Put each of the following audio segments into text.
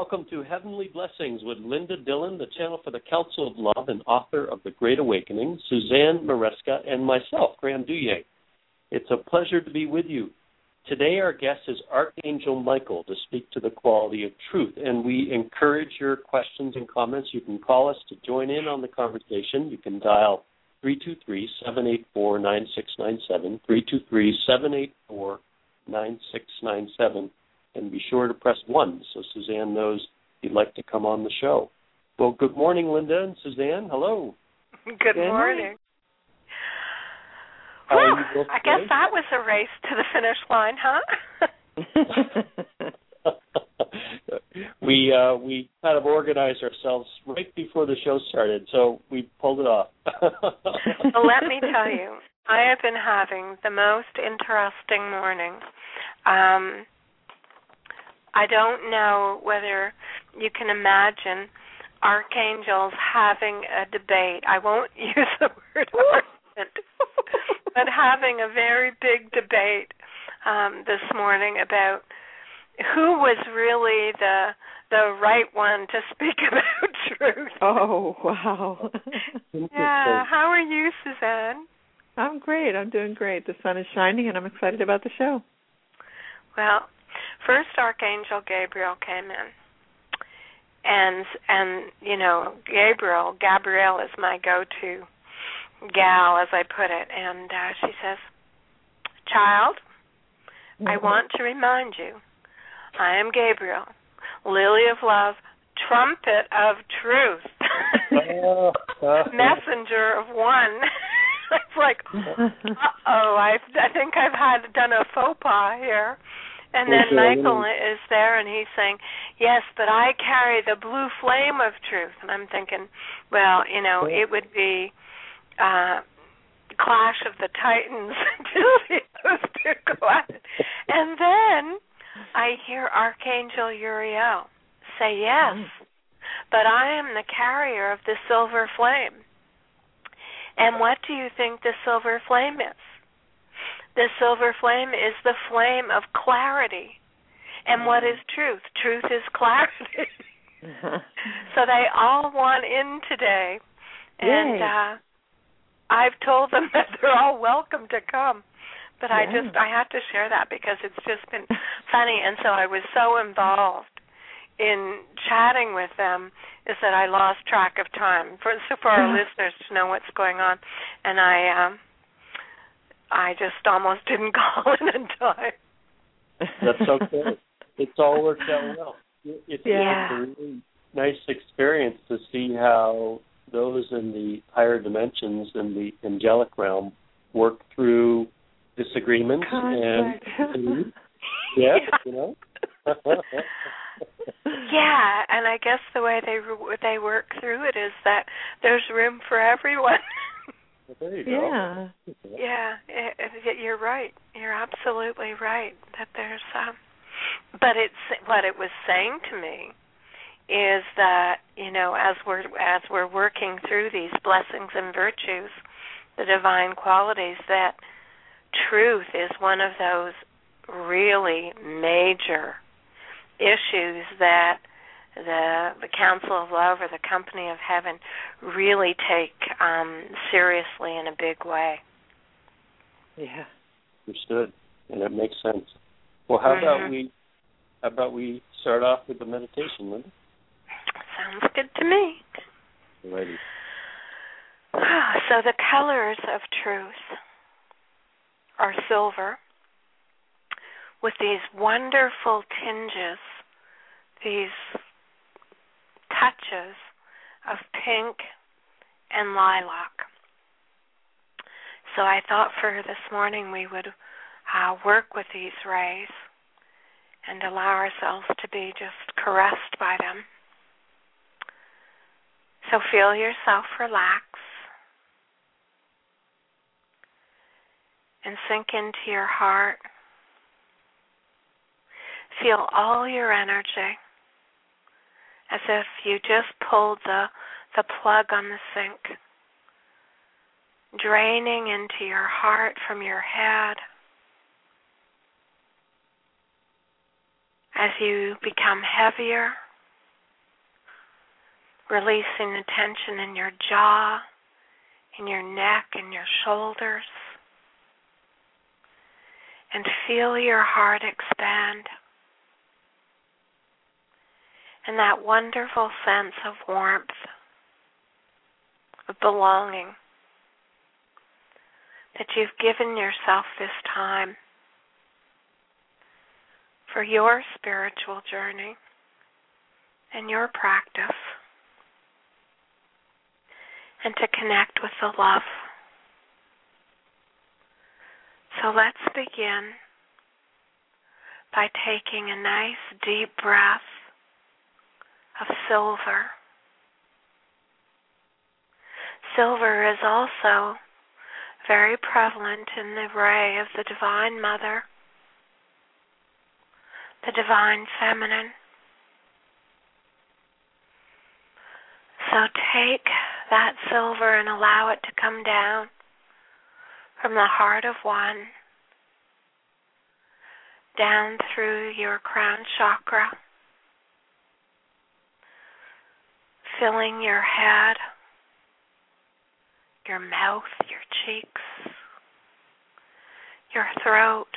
welcome to Heavenly Blessings with Linda Dillon, the channel for the Council of Love and author of The Great Awakening, Suzanne Maresca, and myself, Graham Duye. It's a pleasure to be with you. Today our guest is Archangel Michael to speak to the quality of truth, and we encourage your questions and comments. You can call us to join in on the conversation. You can dial 323-784-9697, 323-784-9697. And be sure to press 1 so Suzanne knows you'd like to come on the show. Well, good morning, Linda and Suzanne. Hello. Good morning. Well, I guess that was a race to the finish line, huh? We kind of organized ourselves right before the show started, so we pulled it off. Well, let me tell you, I have been having the most interesting morning. I don't know whether you can imagine archangels having a debate. I won't use the word argument, but having a very big debate this morning about who was really the right one to speak about truth. Oh, wow. Yeah. How are you, Suzanne? I'm great. I'm doing great. The sun is shining, and I'm excited about the show. Well, first Archangel Gabriel came in, and you know, Gabrielle is my go-to gal, as I put it, and she says, "Child, I want to remind you, I am Gabriel, lily of love, trumpet of truth, messenger of one." It's like, I think I've done a faux pas here. And then Michael is there, and he's saying, "Yes, but I carry the blue flame of truth." And I'm thinking, well, you know, it would be Clash of the Titans to see those two go at it. And then I hear Archangel Uriel say, "Yes, but I am the carrier of the silver flame." And what do you think the silver flame is? The silver flame is the flame of clarity. And what is truth? Truth is clarity. So they all want in today. And I've told them that they're all welcome to come. But I had to share that because it's just been funny. And so I was so involved in chatting with them is that I lost track of time. For our listeners to know what's going on. And I just almost didn't call in time. That's okay. It's all worked out well. It's a really nice experience to see how those in the higher dimensions in the angelic realm work through disagreements and you know. Yeah, and I guess the way they work through it is that there's room for everyone. There you go. Yeah, you're right. You're absolutely right. That there's, but what it was saying to me is that, you know, as we're working through these blessings and virtues, the divine qualities, that truth is one of those really major issues that the Council of Love or the Company of Heaven really take seriously in a big way. Yeah. Understood. And it makes sense. Well, how about we start off with the meditation, Linda? Sounds good to me. Righty. So the colors of truth are silver with these wonderful tinges, these touches of pink and lilac. So I thought for this morning we would work with these rays and allow ourselves to be just caressed by them. So feel yourself relax and sink into your heart. Feel all your energy as if you just pulled the plug on the sink, draining into your heart from your head. As you become heavier releasing the tension in your jaw, in your neck, and your shoulders. And feel your heart expand. And that wonderful sense of warmth, of belonging, that you've given yourself this time for your spiritual journey and your practice, and to connect with the love. So let's begin by taking a nice deep breath of silver. Silver is also very prevalent in the ray of the Divine Mother, the Divine Feminine. So take that silver and allow it to come down from the heart of one, down through your crown chakra, filling your head, your mouth, your cheeks, your throat,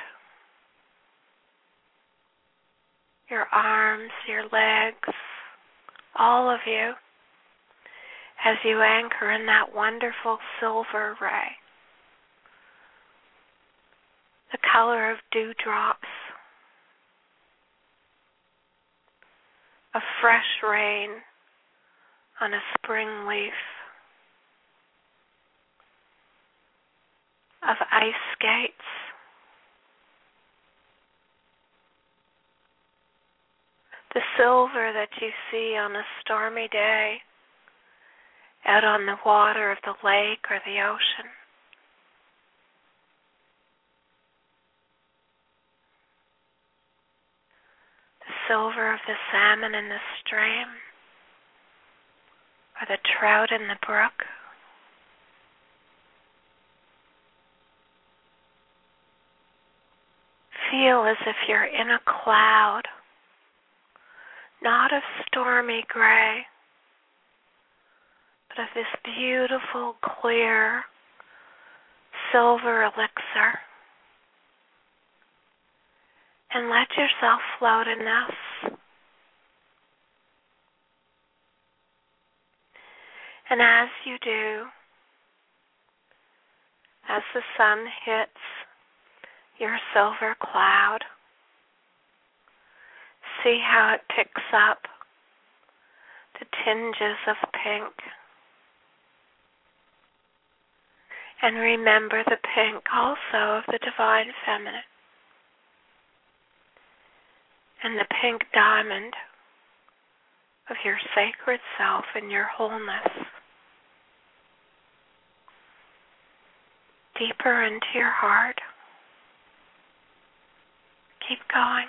your arms, your legs, all of you, as you anchor in that wonderful silver ray, the color of dewdrops, of fresh rain on a spring leaf, of ice skates, the silver that you see on a stormy day out on the water of the lake or the ocean. The silver of the salmon in the stream or the trout in the brook. Feel as if you're in a cloud, not of stormy gray, but of this beautiful, clear, silver elixir. And let yourself float in this. And as you do, as the sun hits your silver cloud, see how it picks up the tinges of pink. And remember the pink also of the Divine Feminine. And the pink diamond of your sacred self and your wholeness. Deeper into your heart. Keep going.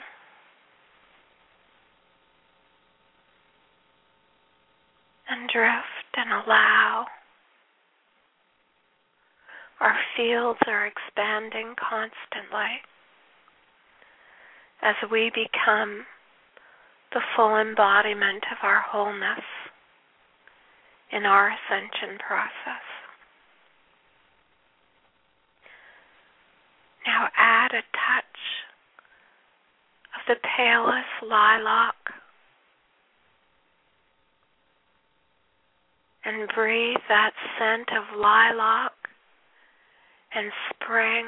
And drift and allow. Our fields are expanding constantly as we become the full embodiment of our wholeness in our ascension process. Now add a touch of the palest lilac and breathe that scent of lilac and spring.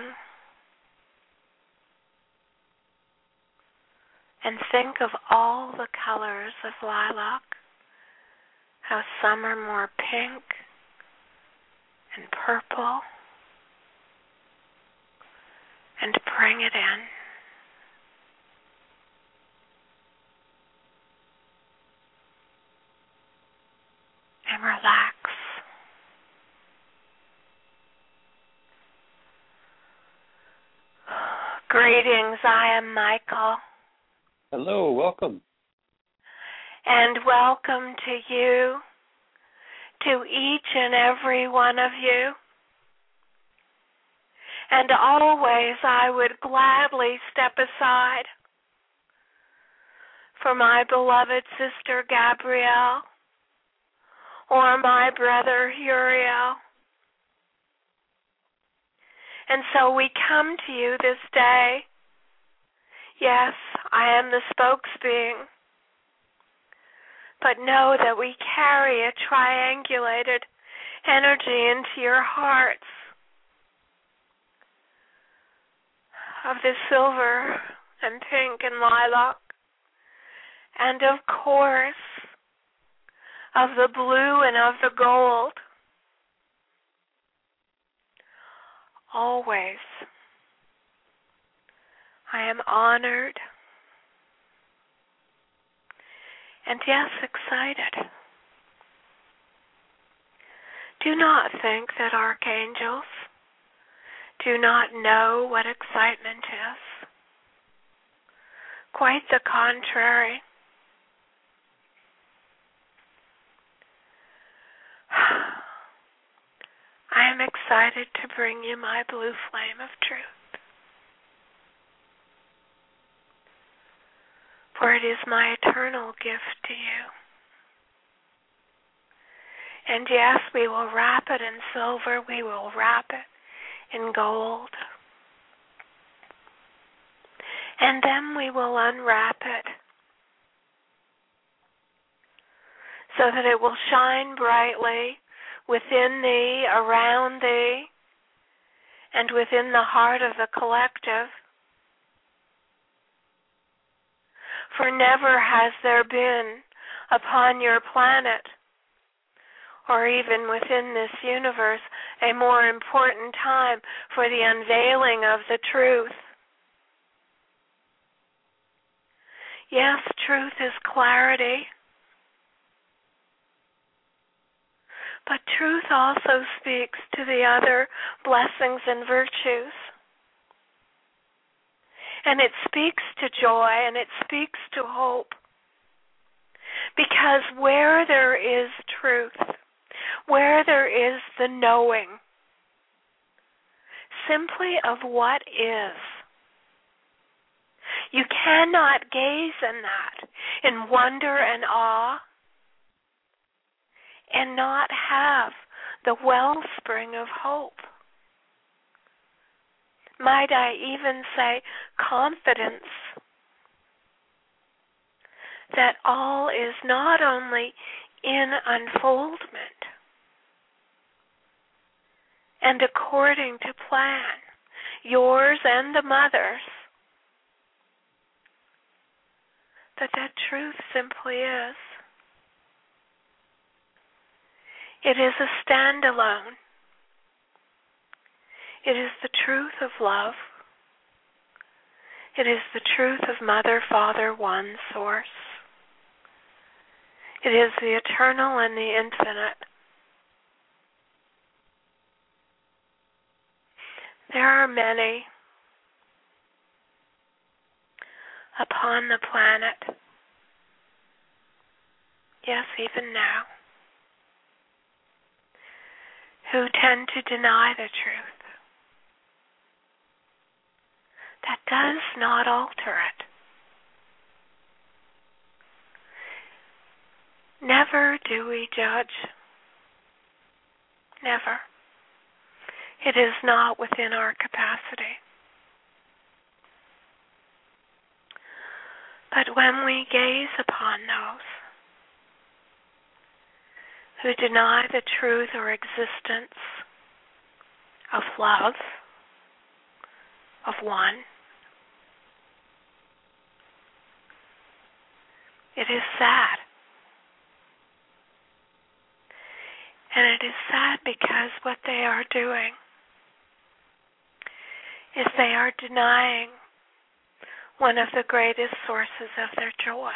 And think of all the colors of lilac, how some are more pink and purple, and bring it in. And relax. Greetings, I am Michael. Hello, welcome. And welcome to you, to each and every one of you. And always I would gladly step aside for my beloved sister Gabrielle, or my brother Uriel. And so we come to you this day. Yes, I am the spokesbeing, but know that we carry a triangulated energy into your hearts of the silver and pink and lilac, and of course of the blue and of the gold. Always, I am honored and yes, excited. Do not think that archangels do not know what excitement is. Quite the contrary. I am excited to bring you my blue flame of truth. For it is my eternal gift to you. And yes, we will wrap it in silver, we will wrap it in gold. And then we will unwrap it so that it will shine brightly within thee, around thee, and within the heart of the collective. For never has there been upon your planet, or even within this universe, a more important time for the unveiling of the truth. Yes, truth is clarity. But truth also speaks to the other blessings and virtues. And it speaks to joy, and it speaks to hope. Because where there is truth, where there is the knowing, simply of what is, you cannot gaze in that in wonder and awe and not have the wellspring of hope. Might I even say confidence that all is not only in unfoldment and according to plan, yours and the mother's, that truth simply is. It is a standalone. It is the truth of love. It is the truth of Mother, Father, One, Source. It is the eternal and the infinite. There are many upon the planet, yes, even now, who tend to deny the truth. That does not alter it. Never do we judge. Never. It is not within our capacity. But when we gaze upon those who deny the truth or existence of love, of one, it is sad. And it is sad because what they are doing is they are denying one of the greatest sources of their joy.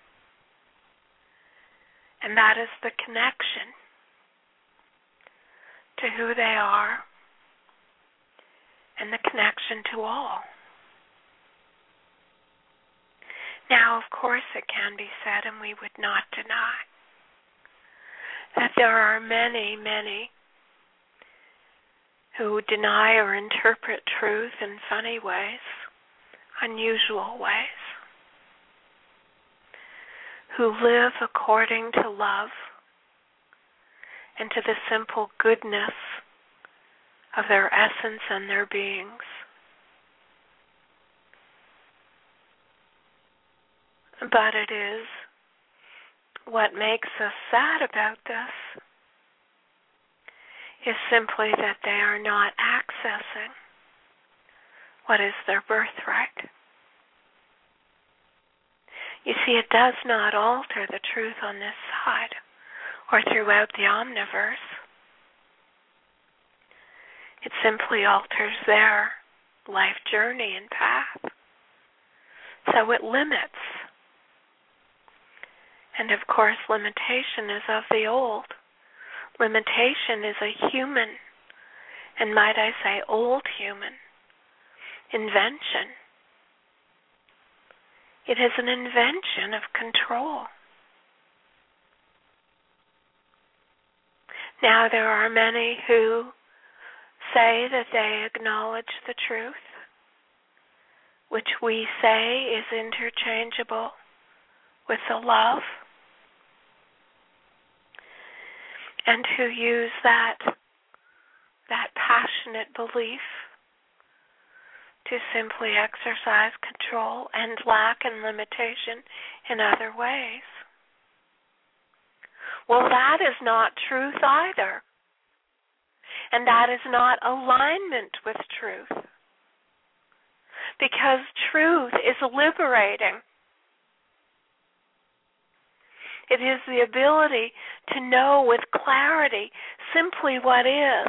And that is the connection to who they are and the connection to all. Now, of course, it can be said, and we would not deny, that there are many, many who deny or interpret truth in funny ways, unusual ways, who live according to love and to the simple goodness of their essence and their beings. But it is what makes us sad about this is simply that they are not accessing what is their birthright. You see, it does not alter the truth on this side or throughout the omniverse. It simply alters their life journey and path. So it limits. And of course, limitation is of the old. Limitation is a human, and might I say old human, invention. It is an invention of control. Now, there are many who say that they acknowledge the truth, which we say is interchangeable with the love, and who use that passionate belief to simply exercise control and lack and limitation in other ways. Well, that is not truth either. And that is not alignment with truth. Because truth is liberating. It is the ability to know with clarity simply what is.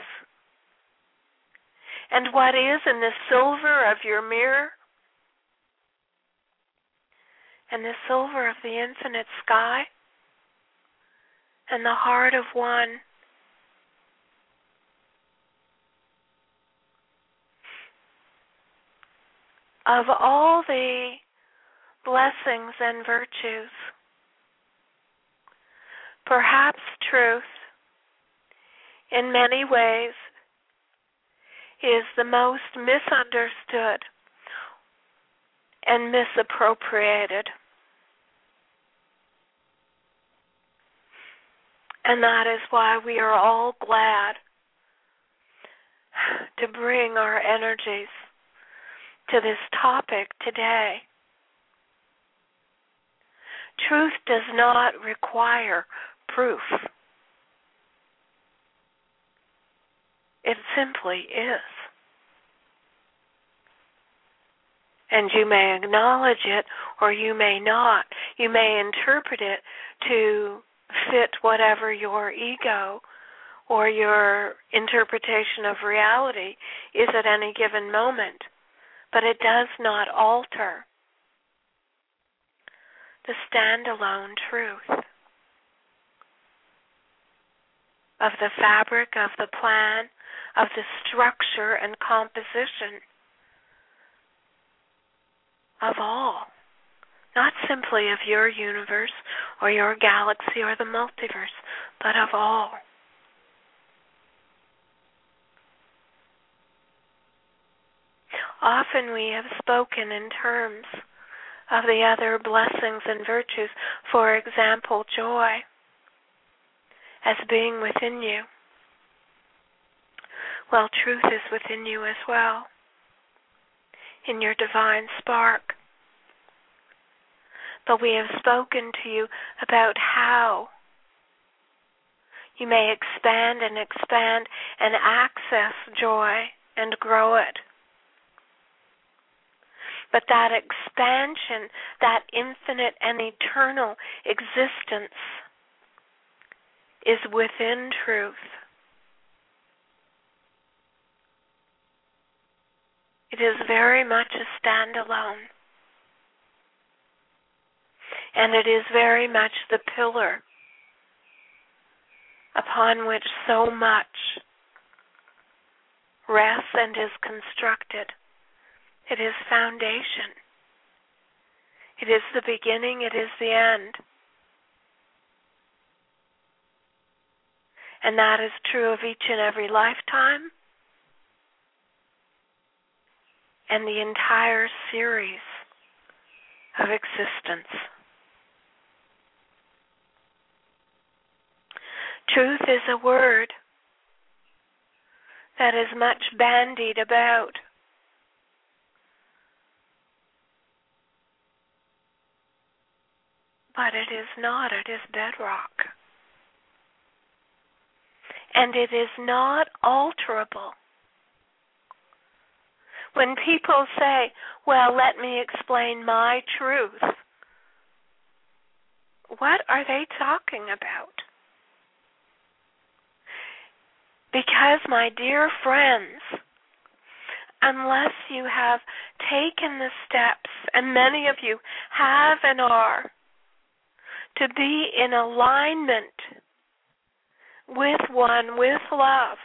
And what is in the silver of your mirror and the silver of the infinite sky and the heart of one. Of all the blessings and virtues, perhaps truth, in many ways, is the most misunderstood and misappropriated. And that is why we are all glad to bring our energies to this topic today. Truth does not require proof. It simply is. And you may acknowledge it or you may not. You may interpret it to fit whatever your ego or your interpretation of reality is at any given moment. But it does not alter the standalone truth of the fabric, of the plan, of the structure and composition of all. Not simply of your universe or your galaxy or the multiverse, but of all. Often we have spoken in terms of the other blessings and virtues, for example, joy, as being within you. Well, truth is within you as well, in your divine spark. But we have spoken to you about how you may expand and access joy and grow it. But that expansion, that infinite and eternal existence is within truth. It is very much a standalone. And it is very much the pillar upon which so much rests and is constructed. It is foundation. It is the beginning, it is the end. And that is true of each and every lifetime and the entire series of existence. Truth is a word that is much bandied about. But it is not, it is bedrock. And it is not alterable. When people say, well, let me explain my truth, what are they talking about? Because, my dear friends, unless you have taken the steps, and many of you have and are, to be in alignment with one, with love,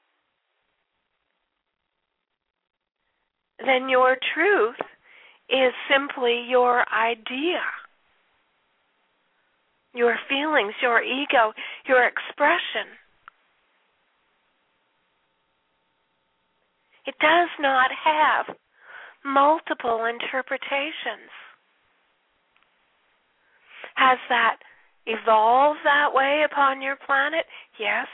then your truth is simply your idea, your feelings, your ego, your expression. It does not have multiple interpretations. Has that evolved that way upon your planet? Yes.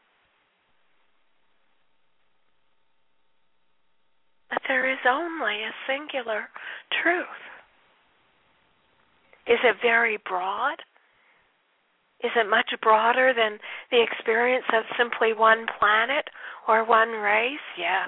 But there is only a singular truth. Is it very broad? Is it much broader than the experience of simply one planet or one race? Yes.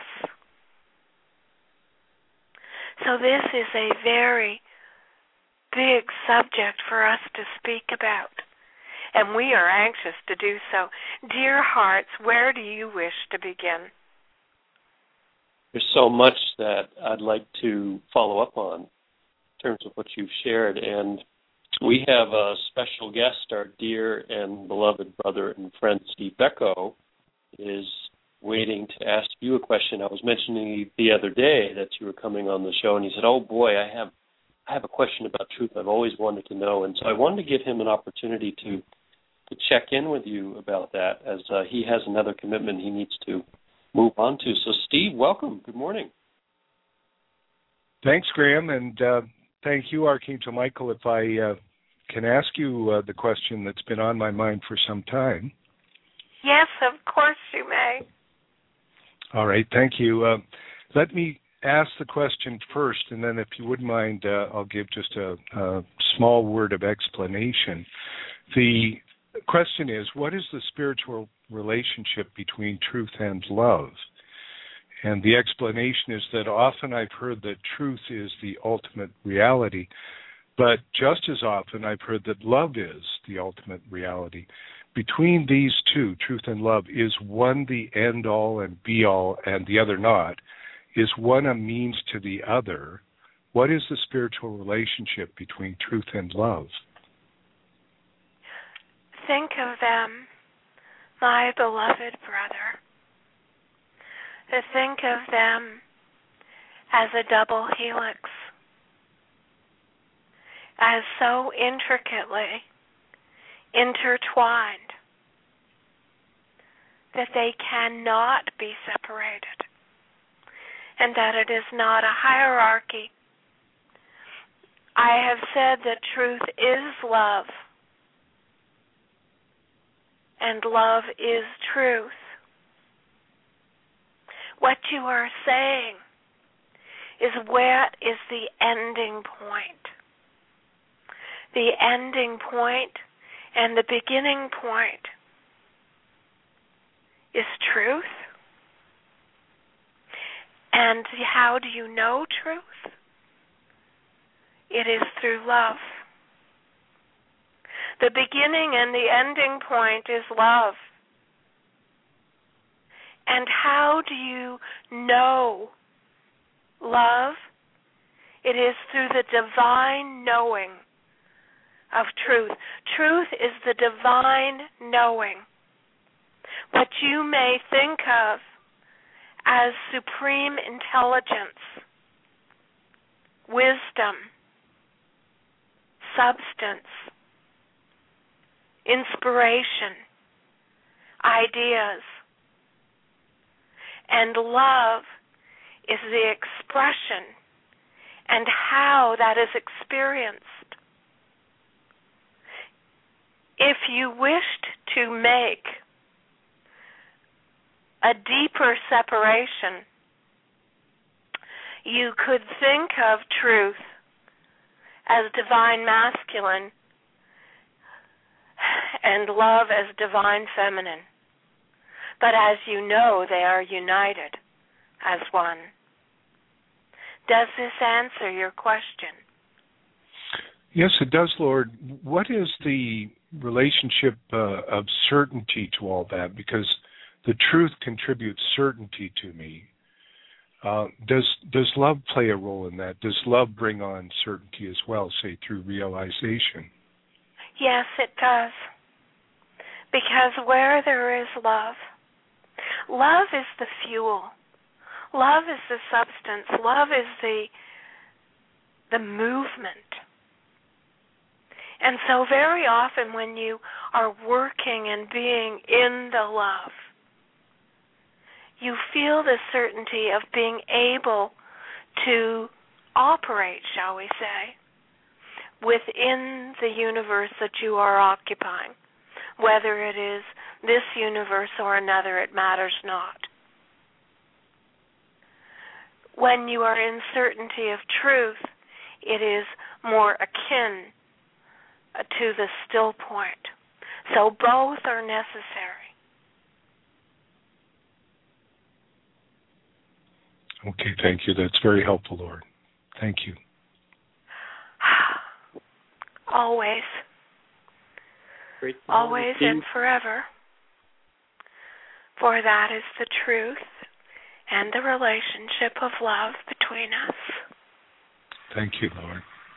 So this is a very big subject for us to speak about, and we are anxious to do so. Dear hearts, where do you wish to begin? There's so much that I'd like to follow up on in terms of what you've shared, and we have a special guest, our dear and beloved brother and friend Steve Becko is waiting to ask you a question. I was mentioning the other day that you were coming on the show, and he said, oh boy, I have a question about truth I've always wanted to know. And so I wanted to give him an opportunity to check in with you about that, as he has another commitment he needs to move on to. So Steve, welcome. Good morning. Thanks, Graham, and thank you, Archangel Michael. If I can ask you the question that's been on my mind for some time. Yes, of course you may. All right, thank you. Let me ask the question first, and then if you wouldn't mind, I'll give just a small word of explanation. The question is, what is the spiritual relationship between truth and love? And the explanation is that often I've heard that truth is the ultimate reality, but just as often I've heard that love is the ultimate reality. Between these two, truth and love, is one the end-all and be-all and the other not? Is one a means to the other? What is the spiritual relationship between truth and love? Think of them, my beloved brother. To think of them as a double helix, as so intricately intertwined that they cannot be separated, and that it is not a hierarchy. I have said that truth is love, and love is truth. What you are saying is where is the ending point. The ending point and the beginning point is truth. And how do you know truth? It is through love. The beginning and the ending point is love. And how do you know love? It is through the divine knowing of truth. Truth is the divine knowing. What you may think of as supreme intelligence, wisdom, substance, inspiration, ideas, and love is the expression and how that is experienced. if you wished to make a deeper separation, you could think of truth as divine masculine and love as divine feminine. But as you know, they are united as one. Does this answer your question? Yes, it does, Lord. What is the relationship of certainty to all that? Because the truth contributes certainty to me. Does love play a role in that? Does love bring on certainty as well, say through realization? Yes, it does. Because where there is love, love is the fuel. Love is the substance. Love is the movement. And so very often when you are working and being in the love, you feel the certainty of being able to operate, shall we say, within the universe that you are occupying. Whether it is this universe or another, it matters not. When you are in certainty of truth, it is more akin to the still point. So both are necessary. Okay, thank you. That's very helpful, Lord. Thank you. Always. Great. Always and forever. For that is the truth and the relationship of love between us. Thank you, Lord.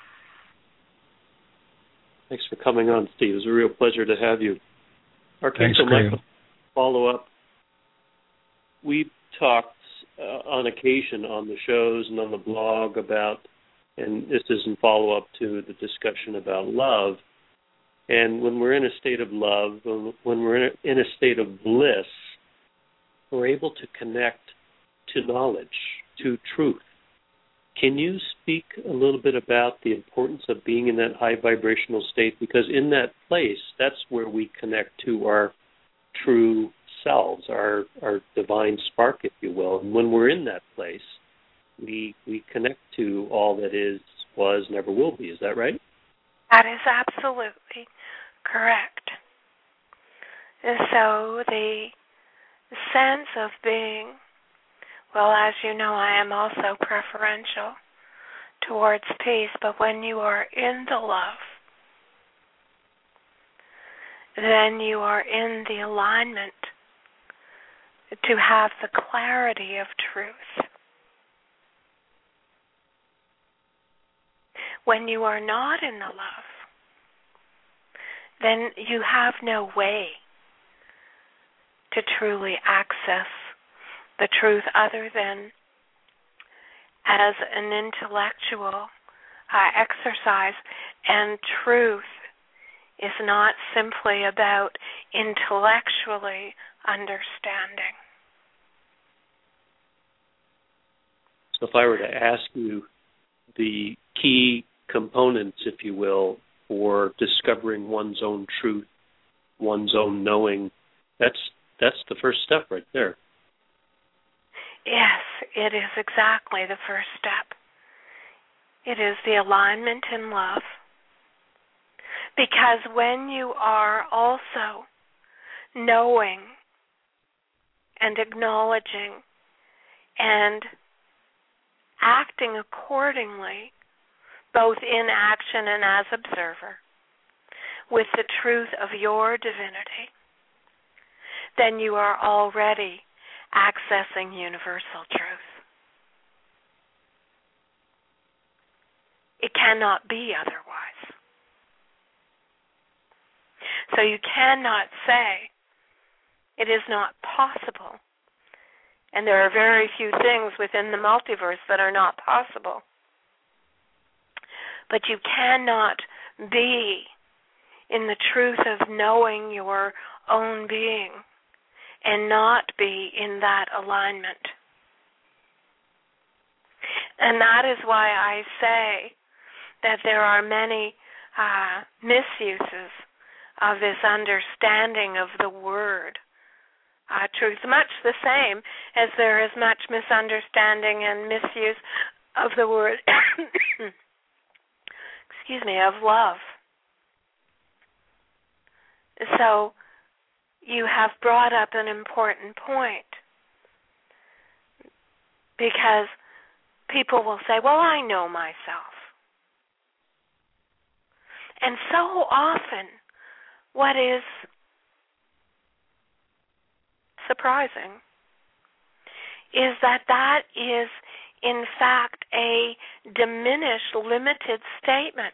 Thanks for coming on, Steve. It was a real pleasure to have you. Archangel Michael, follow up. We've talked on occasion on the shows and on the blog about, and this is in follow-up to the discussion about love, and when we're in a state of love, when we're in a state of bliss, we're able to connect to knowledge, to truth. Can you speak a little bit about the importance of being in that high vibrational state? Because in that place, that's where we connect to our true selves, our divine spark, if you will. And when we're in that place, we connect to all that is, was, never will be. Is that right? That is absolutely correct. And so the sense of being, well, as you know, I am also preferential towards peace, but when you are in the love, then you are in the alignment to have the clarity of truth. When you are not in the love, then you have no way to truly access the truth other than as an intellectual exercise. And truth is not simply about intellectually understanding. So if I were to ask you the key components, if you will, for discovering one's own truth, one's own knowing, that's the first step right there. Yes, it is exactly the first step. It is the alignment in love. Because when you are also knowing and acknowledging and acting accordingly, both in action and as observer, with the truth of your divinity, then you are already accessing universal truth. It cannot be otherwise. So you cannot say it is not possible. And there are very few things within the multiverse that are not possible. But you cannot be in the truth of knowing your own being and not be in that alignment. And that is why I say that there are many misuses of this understanding of the word truth, much the same as there is much misunderstanding and misuse of the word, excuse me, of love. So you have brought up an important point, because people will say, well, I know myself. And so often, what is surprising is that is, in fact, a diminished, limited statement.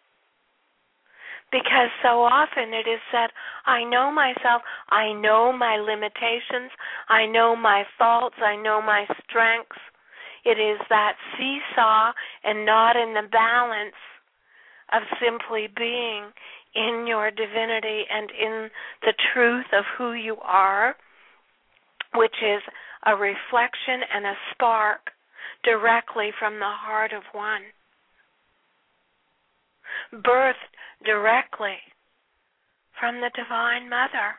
Because so often it is said, I know myself, I know my limitations, I know my faults, I know my strengths. It is that seesaw and not in the balance of simply being in your divinity and in the truth of who you are, which is a reflection and a spark directly from the heart of one, birthed directly from the Divine Mother.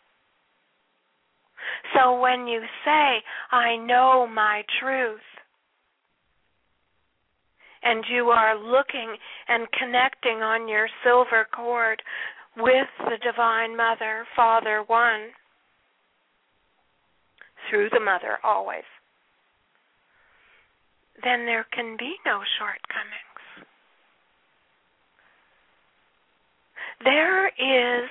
So when you say, I know my truth, and you are looking and connecting on your silver cord with the Divine Mother, Father One, through the Mother always, then there can be no shortcomings. There is,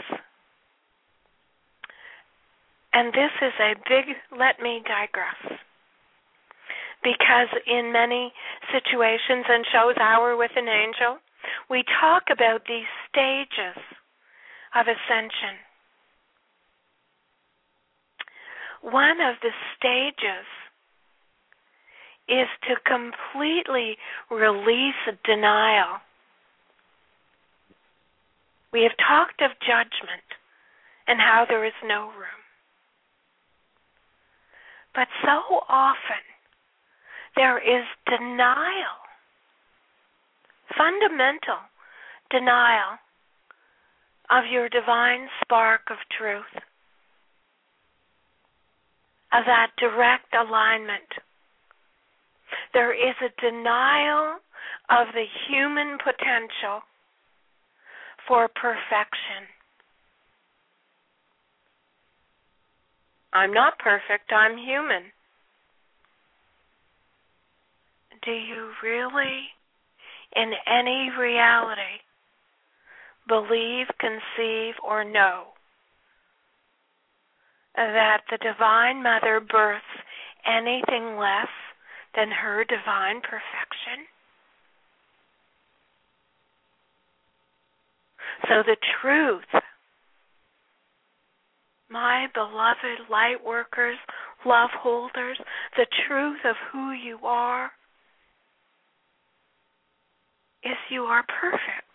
and this is a big, let me digress, because in many situations and shows Hour with an Angel, we talk about these stages of ascension. One of the stages is to completely release denial. We have talked of judgment and how there is no room. But so often there is denial, fundamental denial of your divine spark of truth, of that direct alignment. There is a denial of the human potential for perfection. I'm not perfect, I'm human. Do you really, in any reality, believe, conceive, or know that the Divine Mother births anything less than her divine perfection? So the truth, my beloved light workers, love holders, the truth of who you are is you are perfect.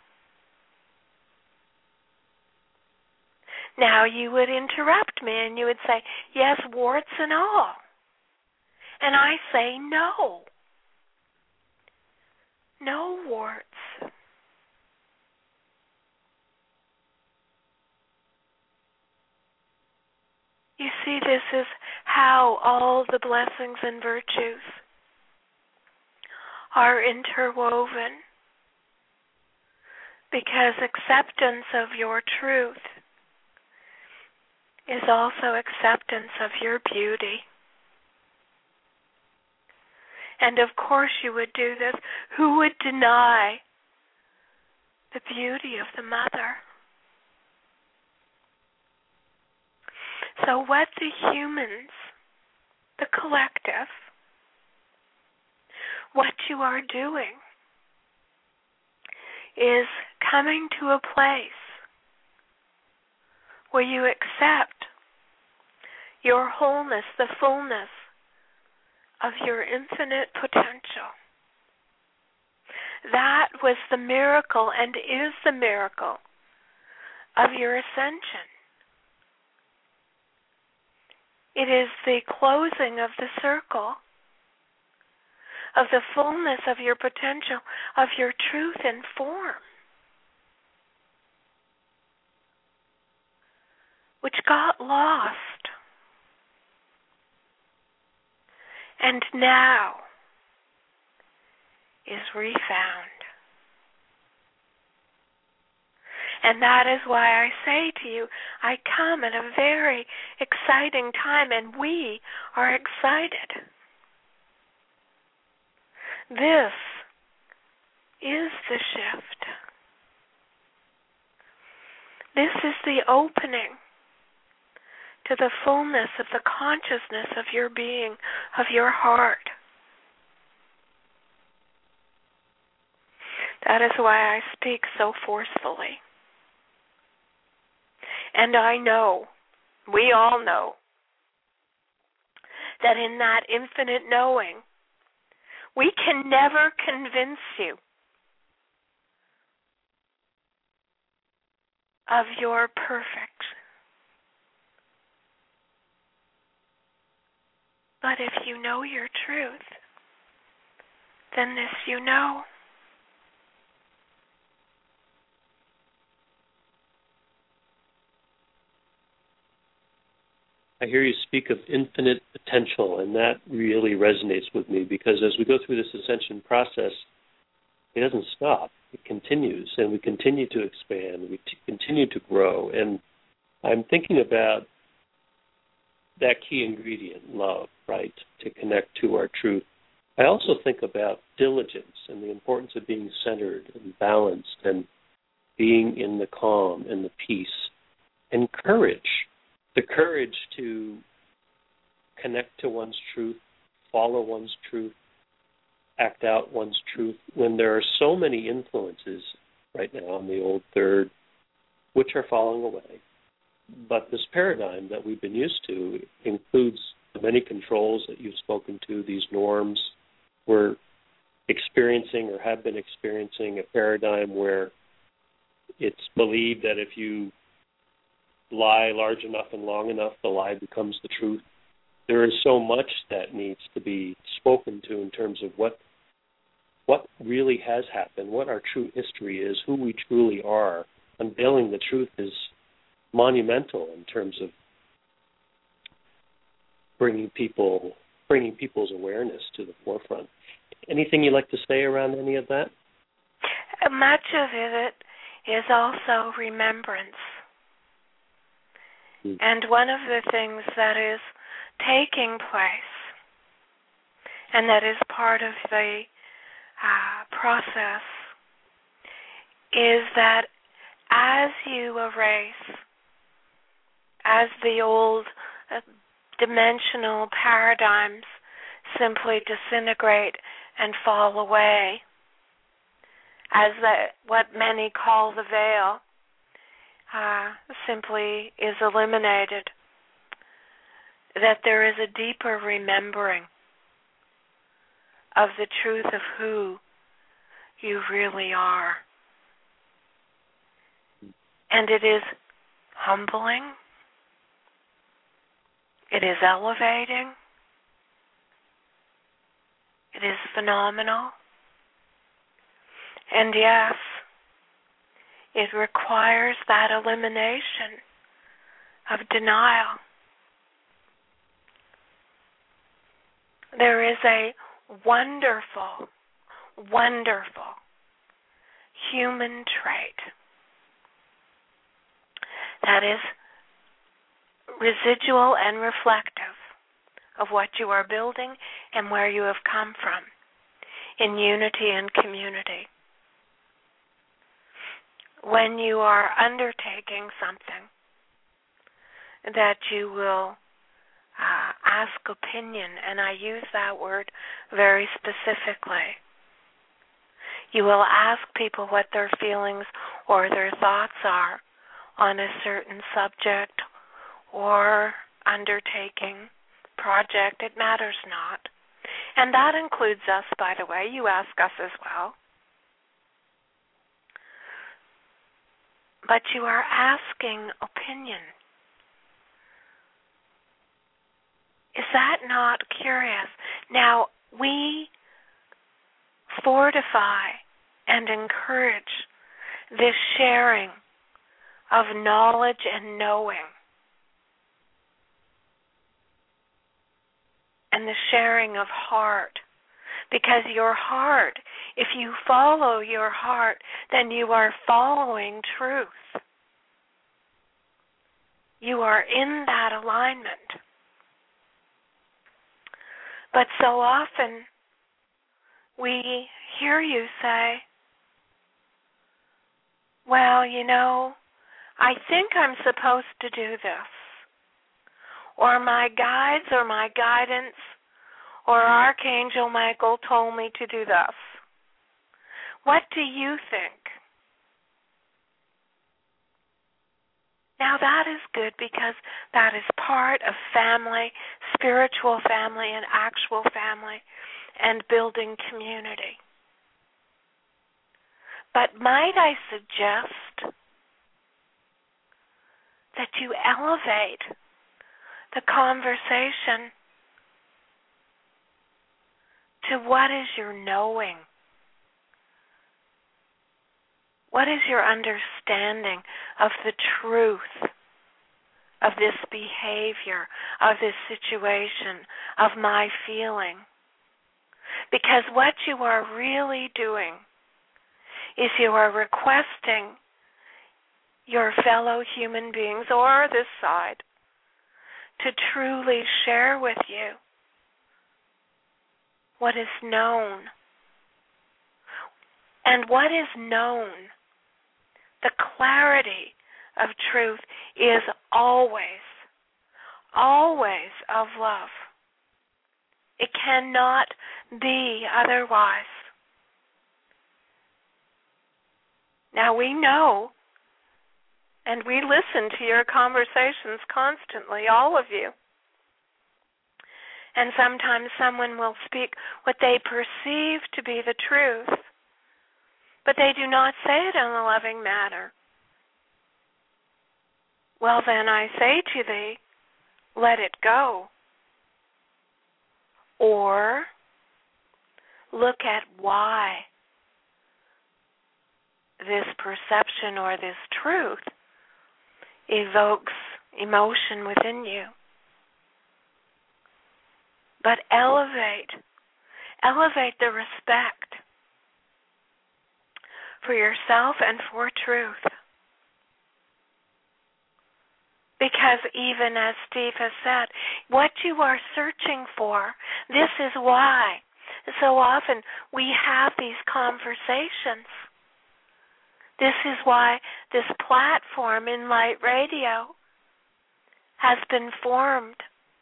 Now you would interrupt me and you would say, yes, warts and all. And I say, no. No warts. You see, this is how all the blessings and virtues are interwoven, because acceptance of your truth is also acceptance of your beauty. And of course you would do this. Who would deny the beauty of the Mother? So what the humans, the collective, what you are doing is coming to a place where you accept your wholeness, the fullness of your infinite potential. That was the miracle and is the miracle of your ascension. It is the closing of the circle of the fullness of your potential, of your truth and form. which got lost and now is refound. And that is why I say to you, I come at a very exciting time, and we are excited. This is the shift. This is the opening to the fullness of the consciousness of your being, of your heart. That is why I speak so forcefully. And I know, we all know, that in that infinite knowing, we can never convince you of your perfect. But if you know your truth, then this you know. I hear you speak of infinite potential, and that really resonates with me because as we go through this ascension process, it doesn't stop. It continues, and we continue to expand. We continue to grow. And I'm thinking about that key ingredient, love, right, to connect to our truth. I also think about diligence and the importance of being centered and balanced and being in the calm and the peace, and courage. The courage to connect to one's truth, follow one's truth, act out one's truth, when there are so many influences right now in the old third, which are falling away. But this paradigm that we've been used to includes the many controls that you've spoken to, these norms. We're experiencing or have been experiencing a paradigm where it's believed that if you lie large enough and long enough, the lie becomes the truth. There is so much that needs to be spoken to in terms of what really has happened, what our true history is, who we truly are. Unveiling the truth is monumental in terms of bringing people's awareness to the forefront. Anything you'd like to say around any of that? Much of it is also remembrance. And one of the things that is taking place, and that is part of the process, is that as you erase, as the old dimensional paradigms simply disintegrate and fall away, as what many call the veil, simply is eliminated, that there is a deeper remembering of the truth of who you really are. And it is humbling, it is elevating, it is phenomenal, and yes, it requires that elimination of denial. There is a wonderful, wonderful human trait that is residual and reflective of what you are building and where you have come from in unity and community. When you are undertaking something that you will ask opinion, and I use that word very specifically, you will ask people what their feelings or their thoughts are on a certain subject or undertaking, project, it matters not. And that includes us, by the way. You ask us as well. But you are asking opinion. Is that not curious? Now, we fortify and encourage this sharing of knowledge and knowing and the sharing of heart. Because your heart, if you follow your heart, then you are following truth. You are in that alignment. But so often we hear you say, well, I think I'm supposed to do this. Or my guides or my guidance or Archangel Michael told me to do this. What do you think? Now that is good because that is part of family, spiritual family and actual family, and building community. But might I suggest that you elevate the conversation to what is your knowing? What is your understanding of the truth of this behavior, of this situation, of my feeling? Because what you are really doing is you are requesting your fellow human beings or this side to truly share with you what is known. And what is known, the clarity of truth, is always of love. It cannot be otherwise. Now we know, and we listen to your conversations constantly, all of you. And sometimes someone will speak what they perceive to be the truth, but they do not say it in a loving manner. Well, then I say to thee, let it go. Or look at why this perception or this truth evokes emotion within you. But elevate the respect for yourself and for truth. Because even as Steve has said, what you are searching for, this is why so often we have these conversations. This is why this platform in Light Radio has been formed.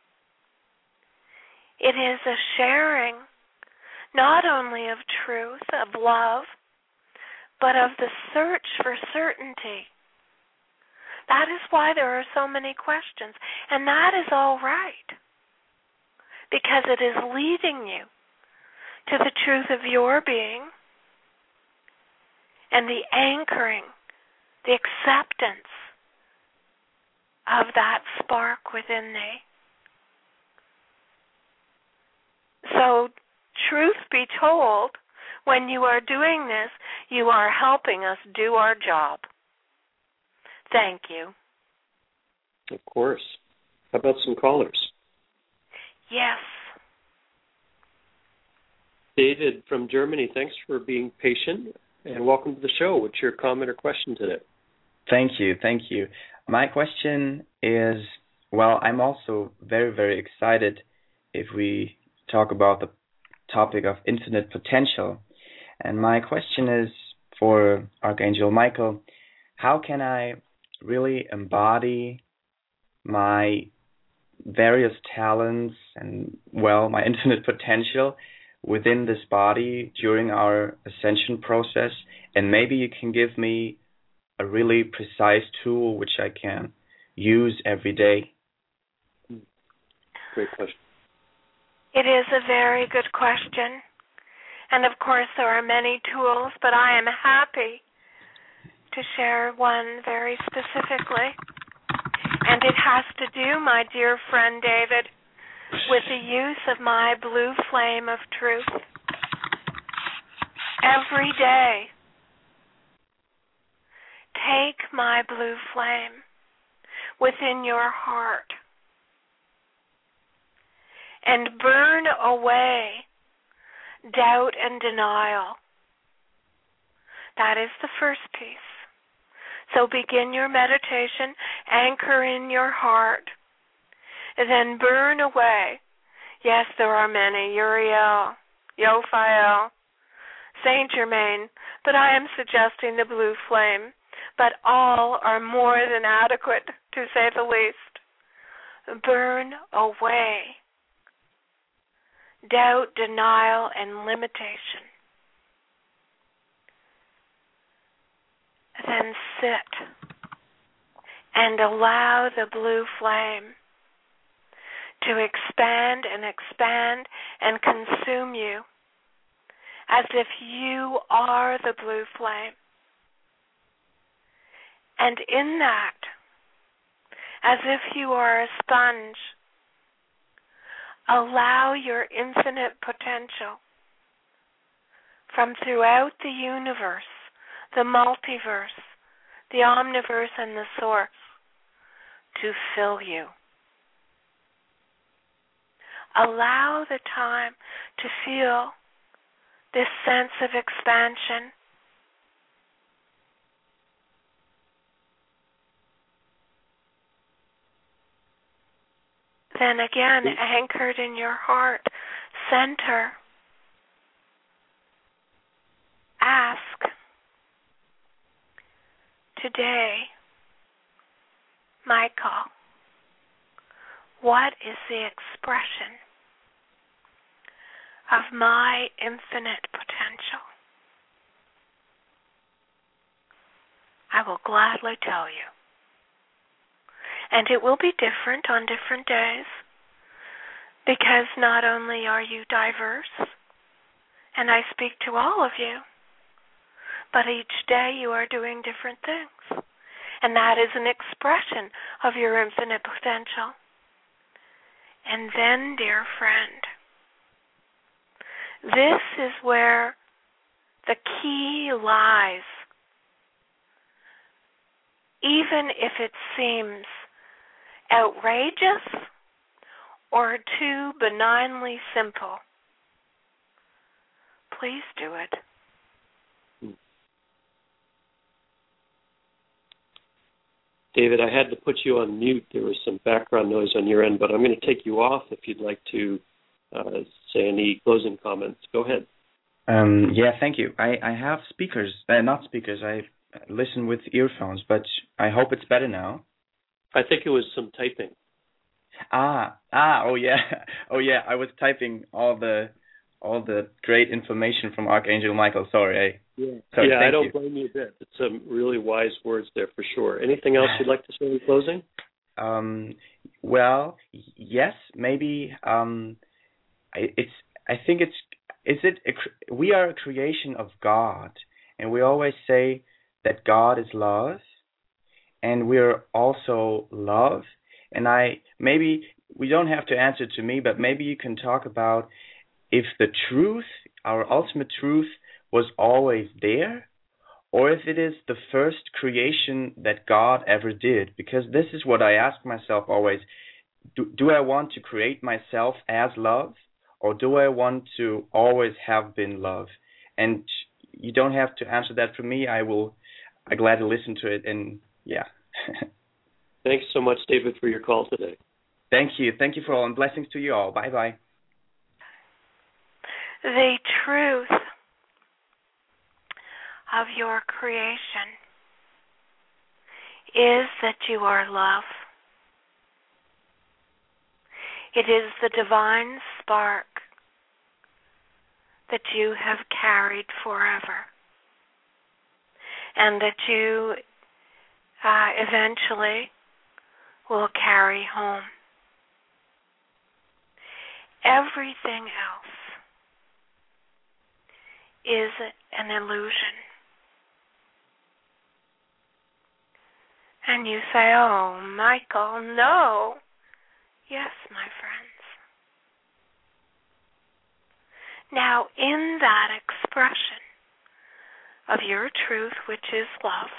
It is a sharing not only of truth, of love, but of the search for certainty. That is why there are so many questions, and that is all right, because it is leading you to the truth of your being and the anchoring, the acceptance of that spark within thee. So, truth be told, when you are doing this, you are helping us do our job. Thank you. Of course. How about some callers? Yes. David from Germany, thanks for being patient, and welcome to the show. What's your comment or question today? Thank you. My question is, well, I'm also very, very excited if we talk about the topic of infinite potential. And my question is for Archangel Michael, how can I really embody my various talents and, well, my infinite potential within this body during our ascension process? And maybe you can give me a really precise tool which I can use every day. Great question. It is a very good question. And of course there are many tools, but I am happy to share one very specifically. And it has to do, my dear friend David, with the use of my blue flame of truth. Every day, take my blue flame within your heart and burn away doubt and denial. That is the first piece. So begin your meditation, anchor in your heart, and then burn away. Yes, there are many, Uriel, Yophael, Saint Germain, but I am suggesting the blue flame. But all are more than adequate, to say the least. Burn away doubt, denial, and limitation. Then sit and allow the blue flame to expand and consume you as if you are the blue flame. And in that, as if you are a sponge, allow your infinite potential from throughout the universe, the multiverse, the omniverse, and the source to fill you. Allow the time to feel this sense of expansion. Then again, anchored in your heart, center, ask, today, Michael, what is the expression of my infinite potential? I will gladly tell you. And it will be different on different days, because not only are you diverse, and I speak to all of you, but each day you are doing different things. And that is an expression of your infinite potential. And then, dear friend, this is where the key lies. Even if it seems outrageous or too benignly simple, please do it. David, I had to put you on mute. There was some background noise on your end, but I'm going to take you off if you'd like to say any closing comments. Go ahead. Yeah, thank you. I have speakers, not speakers. I listen with earphones, but I hope it's better now. I think it was some typing. Oh yeah. I was typing all the great information from Archangel Michael. Sorry. I don't blame you a bit. It's some really wise words there for sure. Anything else you'd like to say in closing? Well, yes, maybe. We are a creation of God, and we always say that God is love, and we're also love. And maybe we don't have to answer to me, but maybe you can talk about if the truth, our ultimate truth, was always there, or if it is the first creation that God ever did. Because this is what I ask myself always. Do I want to create myself as love, or do I want to always have been love? And you don't have to answer that for me. I gladly listen to it, and yeah. Thanks so much, David, for your call today. Thank you. Thank you for all, and blessings to you all. Bye-bye. The truth of your creation is that you are love. It is the divine spark that you have carried forever, and that you eventually will carry home. Everything else is an illusion. And you say, oh, Michael, no. Yes, my friends. Now, in that expression of your truth, which is love,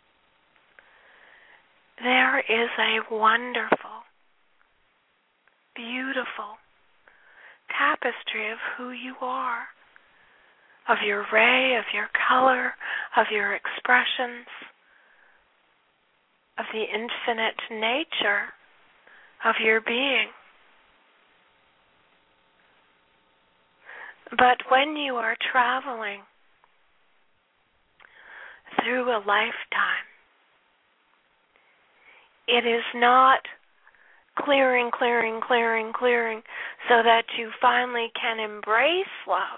there is a wonderful beautiful tapestry of who you are, of your ray, of your color, of your expressions, of the infinite nature of your being. But when you are traveling through a lifetime, it is not clearing so that you finally can embrace love.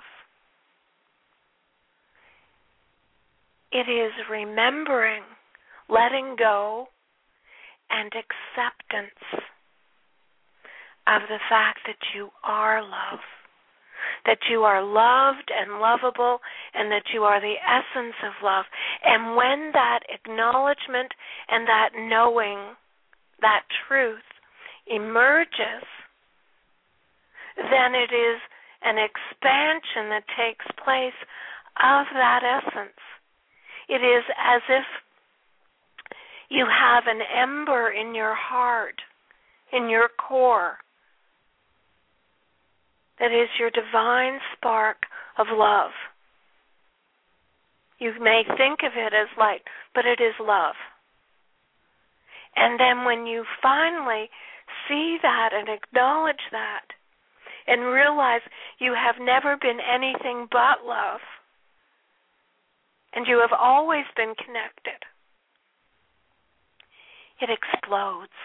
It is remembering, letting go, and acceptance of the fact that you are love, that you are loved and lovable, and that you are the essence of love. And when that acknowledgement and that knowing, that truth emerges, then it is an expansion that takes place of that essence. It is as if you have an ember in your heart, in your core, that is your divine spark of love. You may think of it as light, but it is love. And then when you finally see that and acknowledge that and realize you have never been anything but love, and you have always been connected, it explodes.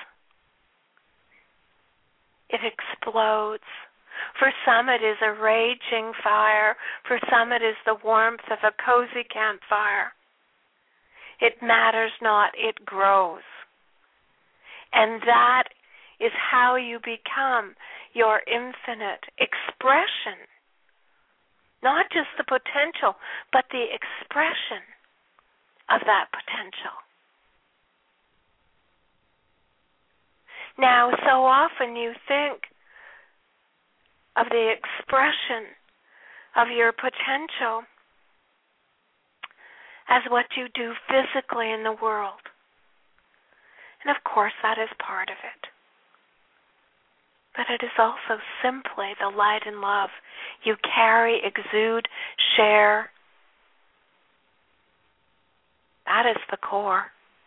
It explodes. For some it is a raging fire. For some it is the warmth of a cozy campfire. It matters not, it grows. And that is how you become your infinite expression. Not just the potential, but the expression of that potential. Now, so often you think of the expression of your potential as what you do physically in the world. And of course, that is part of it. But it is also simply the light and love you carry, exude, share. That is the core.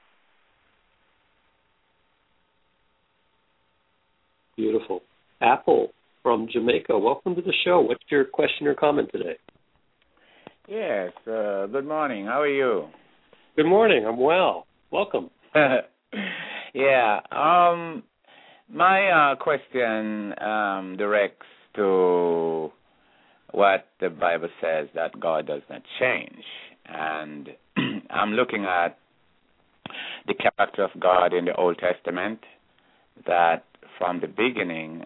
Beautiful. Apple from Jamaica, welcome to the show. What's your question or comment today? Yes, good morning. How are you? Good morning. I'm well. Welcome. Yeah. My question directs to what the Bible says, that God does not change. And I'm looking at the character of God in the Old Testament, that from the beginning,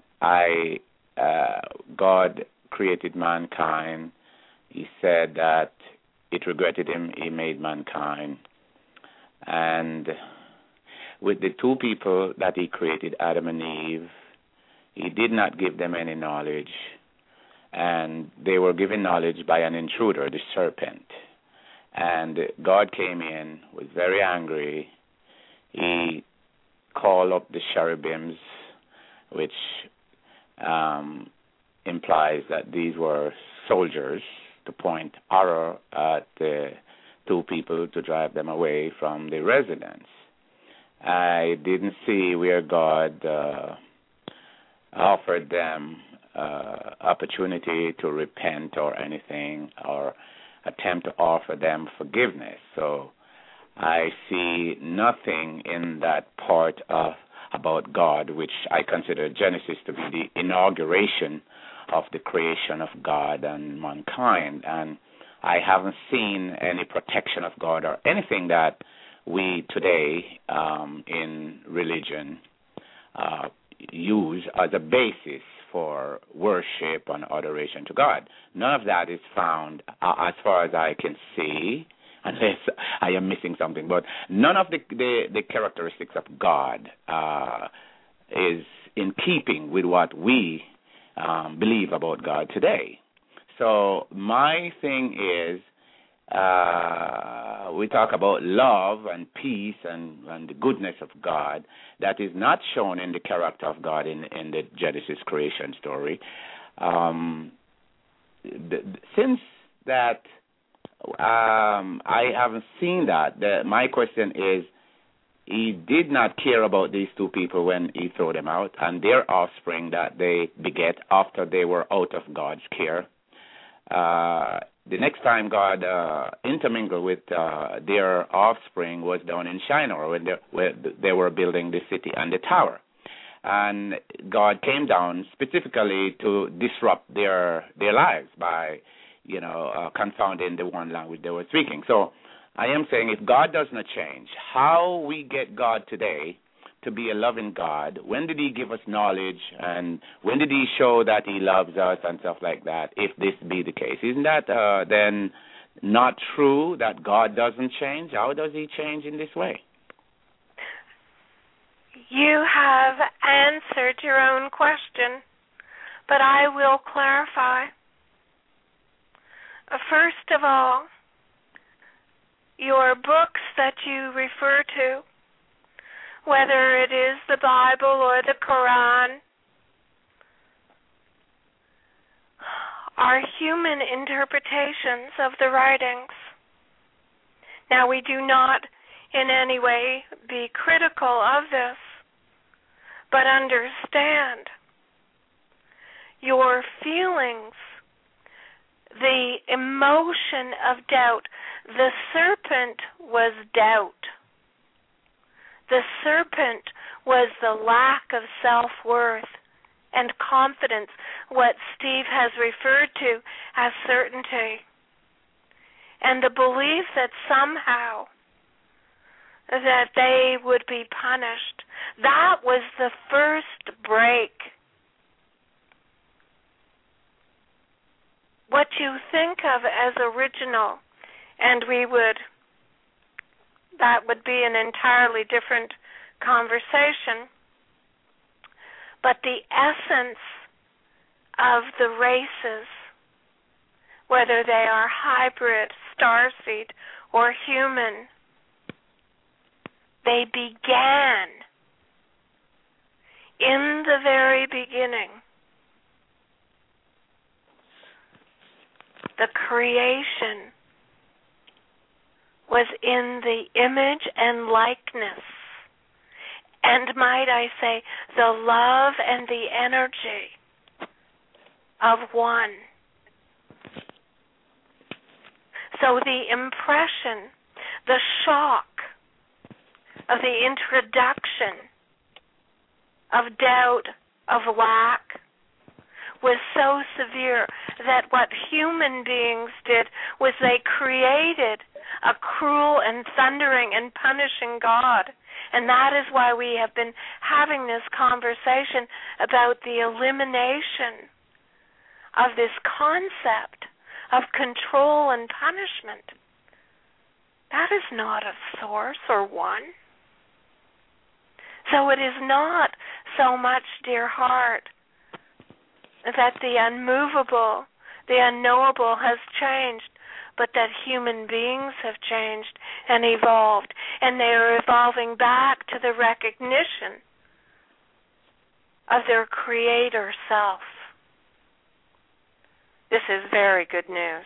God created mankind. He said that it regretted him, he made mankind. And with the two people that he created, Adam and Eve, he did not give them any knowledge. And they were given knowledge by an intruder, the serpent. And God came in, was very angry. He called up the cherubims, which implies that these were soldiers to point arrow at the two people to drive them away from the residence. I didn't see where God offered them opportunity to repent or anything, or attempt to offer them forgiveness. So I see nothing in that part about God, which I consider Genesis to be the inauguration of the creation of God and mankind. And I haven't seen any protection of God or anything that we today in religion use as a basis for worship and adoration to God. None of that is found as far as I can see, unless I am missing something. But none of the characteristics of God is in keeping with what we believe about God today. So my thing is, we talk about love and peace and the goodness of God that is not shown in the character of God in the Genesis creation story. Since that I haven't seen that, my question is, he did not care about these two people when he threw them out and their offspring that they beget after they were out of God's care. The next time God intermingled with their offspring was down in Shinar when they were building the city and the tower. And God came down specifically to disrupt their lives by, confounding the one language they were speaking. So I am saying if God does not change, how we get God today to be a loving God, when did he give us knowledge and when did he show that he loves us and stuff like that, if this be the case? Isn't that then not true that God doesn't change? How does he change in this way? You have answered your own question, but I will clarify. First of all, your books that you refer to, whether it is the Bible or the Quran, are human interpretations of the writings. Now, we do not in any way be critical of this, but understand your feelings, the emotion of doubt. The serpent was doubt. The serpent was the lack of self-worth and confidence, what Steve has referred to as certainty, and the belief that somehow that they would be punished. That was the first break. What you think of as original, and that would be an entirely different conversation. But the essence of the races, whether they are hybrid, starseed, or human, they began in the very beginning. The creation was in the image and likeness, and might I say, the love and the energy of one. So the impression, the shock of the introduction of doubt, of lack, was so severe that what human beings did was they created a cruel and thundering and punishing God. And that is why we have been having this conversation about the elimination of this concept of control and punishment. That is not a source or one. So it is not so much, dear heart, that the unmovable, the unknowable has changed, but that human beings have changed and evolved, and they are evolving back to the recognition of their creator self. This is very good news.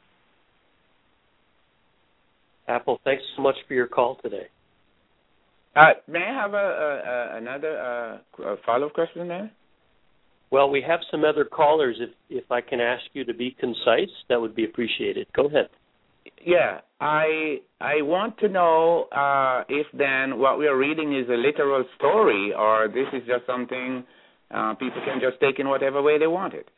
Apple, thanks so much for your call today. May I have another follow-up question there? Well, we have some other callers. If I can ask you to be concise, that would be appreciated. Go ahead. Yeah, I want to know if then what we are reading is a literal story, or this is just something people can just take in whatever way they want it.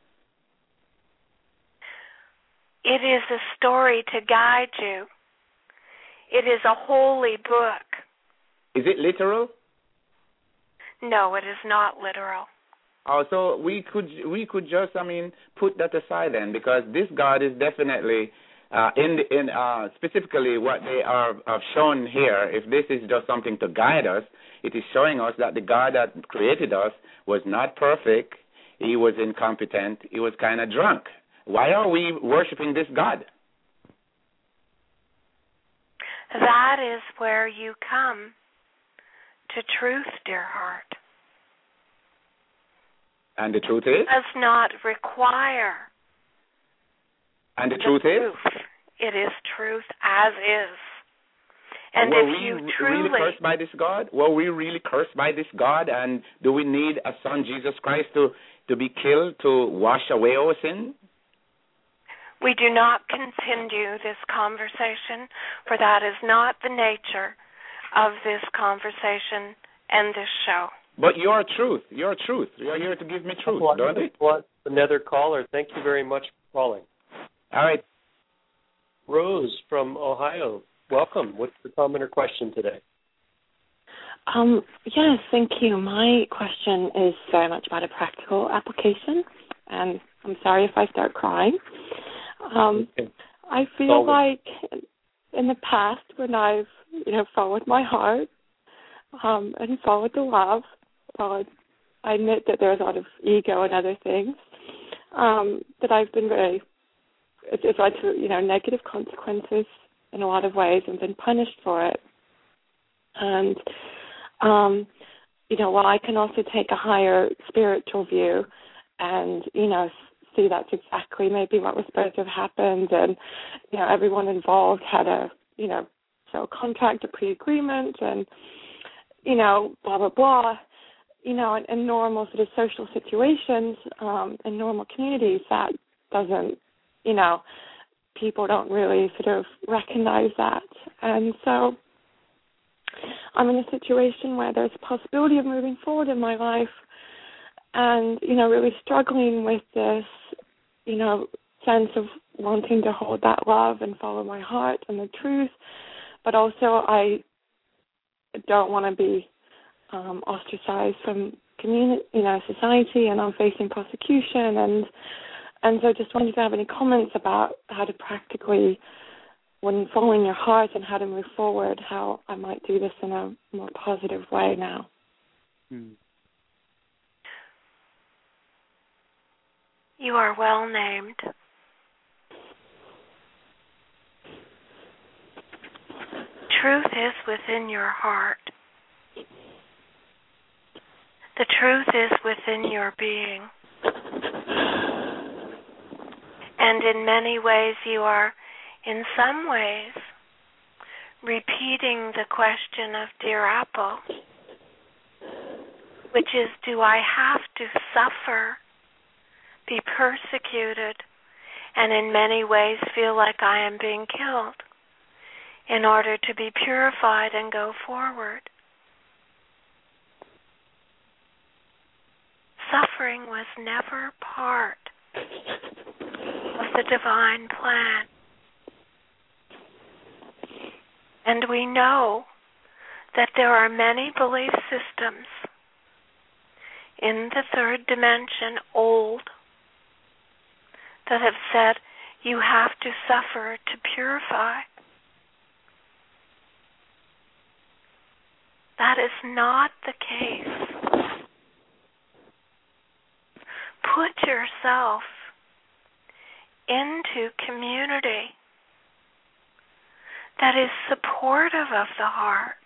It is a story to guide you. It is a holy book. Is it literal? No, it is not literal. Oh, so we could just, put that aside then, because this God is definitely in specifically what they have shown here. If this is just something to guide us, it is showing us that the God that created us was not perfect. He was incompetent. He was kind of drunk. Why are we worshiping this God? that is where you come to truth, dear heart. And the truth is? Does not require. And the truth is? It is truth as is. And were if we you really cursed by this God? Were we really cursed by this God? And do we need a son, Jesus Christ, to be killed to wash away our sin? We do not continue this conversation, for that is not the nature of this conversation and this show. But you're truth. You're truth. You're here to give me truth, don't you? Another caller. Thank you very much for calling. All right. Rose from Ohio. Welcome. What's the comment or question today? Yes, thank you. My question is very much about a practical application, and I'm sorry if I start crying. I feel like in the past when I've, followed my heart and followed the love, I admit that there's a lot of ego and other things, that I've been it's led to, negative consequences in a lot of ways and been punished for it. And, while I can also take a higher spiritual view and, see that's exactly maybe what was supposed to have happened, and, everyone involved had a, contract, a pre-agreement, and, blah, blah, blah, in normal sort of social situations, in normal communities, that doesn't, people don't really sort of recognize that. And so I'm in a situation where there's a possibility of moving forward in my life and, really struggling with this, sense of wanting to hold that love and follow my heart and the truth, but also I don't want to be ostracized from community, society, and I'm facing prosecution, and so just wondered if you have any comments about how to practically, when following your heart and how to move forward, how I might do this in a more positive way now. You are well named. Truth is within your heart. The truth is within your being. And in many ways you are, in some ways, repeating the question of Dear Apple, which is, do I have to suffer, be persecuted, and in many ways feel like I am being killed in order to be purified and go forward? Suffering was never part of the divine plan. And we know that there are many belief systems in the third dimension, old, that have said you have to suffer to purify. That is not the case. Put yourself into community that is supportive of the heart,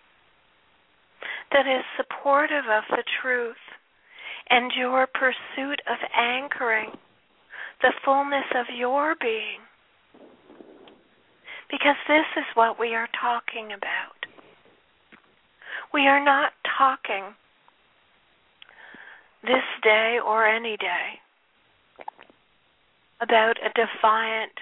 that is supportive of the truth, and your pursuit of anchoring the fullness of your being. Because this is what we are talking about. We are not talking this day or any day about a defiant,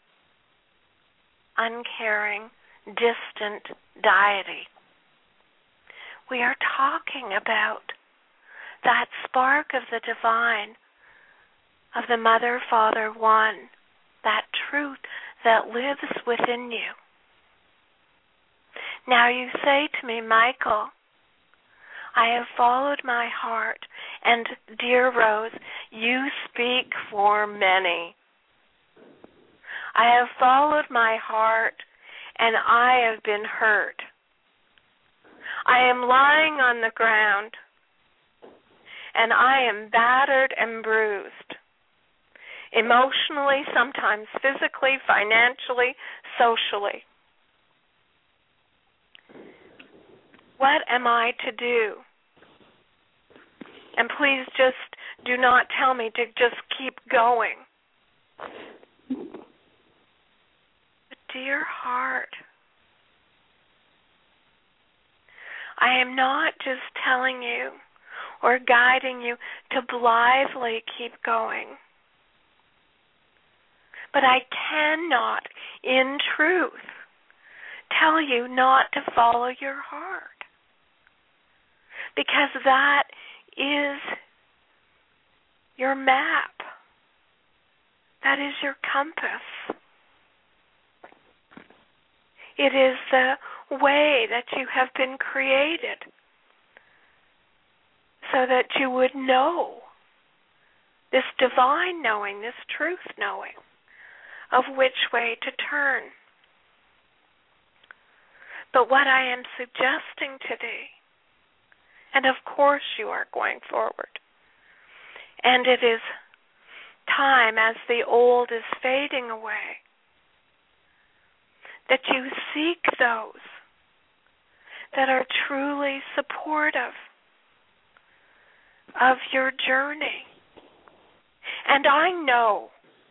uncaring, distant deity. We are talking about that spark of the divine, of the Mother, Father, One, that truth that lives within you. Now you say to me, Michael, I have followed my heart, and dear Rose, you speak for many. I have followed my heart, and I have been hurt. I am lying on the ground, and I am battered and bruised, emotionally, sometimes physically, financially, socially. What am I to do? And please just do not tell me to just keep going. But dear heart, I am not just telling you or guiding you to blithely keep going. But I cannot, in truth, tell you not to follow your heart. Because that is your map. That is your compass. It is the way that you have been created so that you would know this divine knowing, this truth knowing of which way to turn. But what I am suggesting today, and of course you are going forward, and it is time as the old is fading away, that you seek those that are truly supportive of your journey. And I know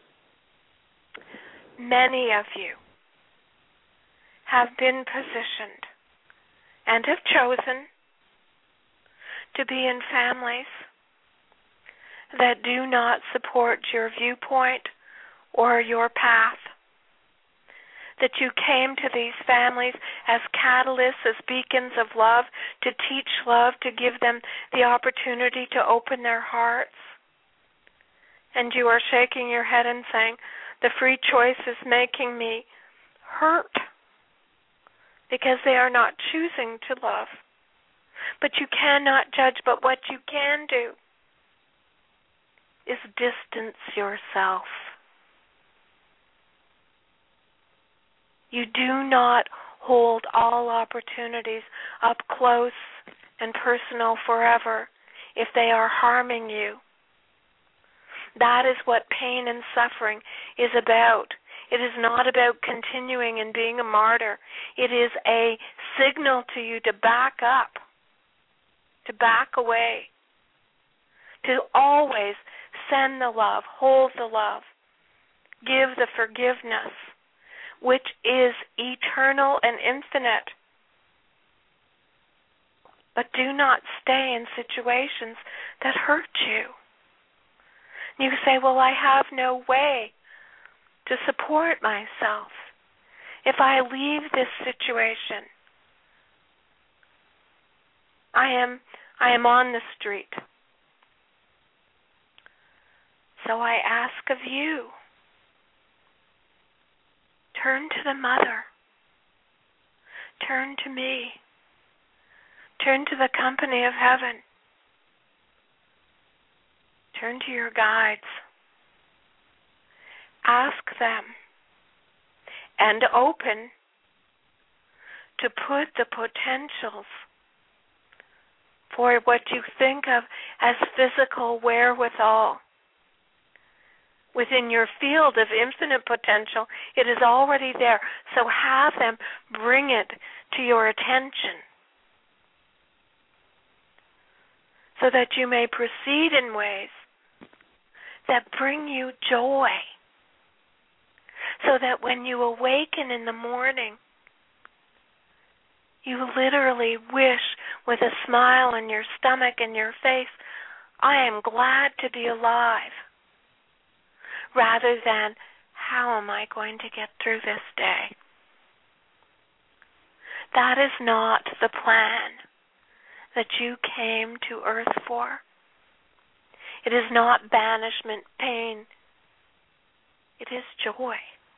many of you have been positioned and have chosen to be in families that do not support your viewpoint or your path. That you came to these families as catalysts, as beacons of love, to teach love, to give them the opportunity to open their hearts. And you are shaking your head and saying, the free choice is making me hurt because they are not choosing to love. But you cannot judge, but what you can do is distance yourself. You do not hold all opportunities up close and personal forever if they are harming you. That is what pain and suffering is about. It is not about continuing and being a martyr. It is a signal to you to back up, to back away, to always send the love, hold the love, give the forgiveness, which is eternal and infinite. But do not stay in situations that hurt you. You say, well, I have no way to support myself if I leave this situation. I am on the street. So I ask of you, turn to the Mother. Turn to me. Turn to the company of heaven. Turn to your guides. Ask them and open to put the potentials for what you think of as physical wherewithal. Within your field of infinite potential, it is already there. So have them bring it to your attention so that you may proceed in ways that bring you joy. So that when you awaken in the morning, you literally wish with a smile on your stomach and your face, I am glad to be alive. Rather than, how am I going to get through this day? That is not the plan that you came to earth for. It is not banishment, pain. It is joy.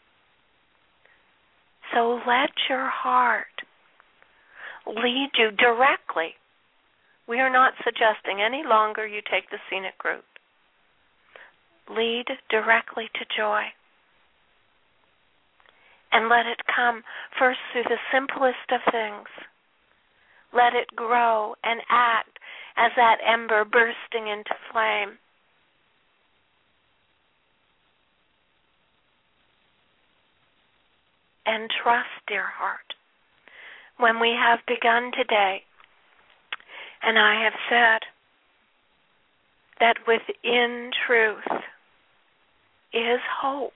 So let your heart lead you directly. We are not suggesting any longer you take the scenic route. Lead directly to joy. And let it come first through the simplest of things. Let it grow and act as that ember bursting into flame. And trust, dear heart, when we have begun today And I have said that within truth is hope.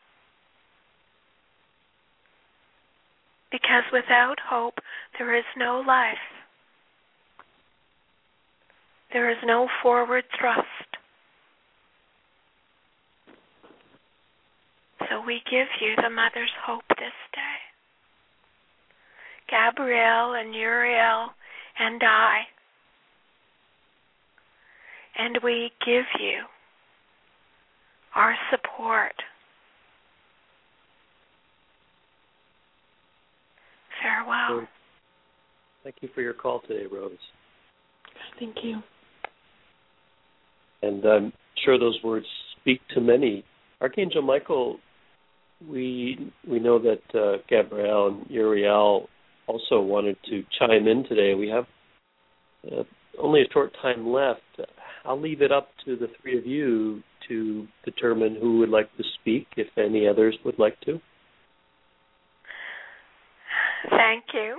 Because without hope, there is no life. There is no forward thrust. So we give you the Mother's hope this day. Gabrielle and Uriel and I. And we give you our support. Farewell. Thank you for your call today, Rose. Thank you. And I'm sure those words speak to many. Archangel Michael, we know that Gabrielle and Uriel also wanted to chime in today. We have only a short time left. I'll leave it up to the three of you to determine who would like to speak, if any others would like to. Thank you.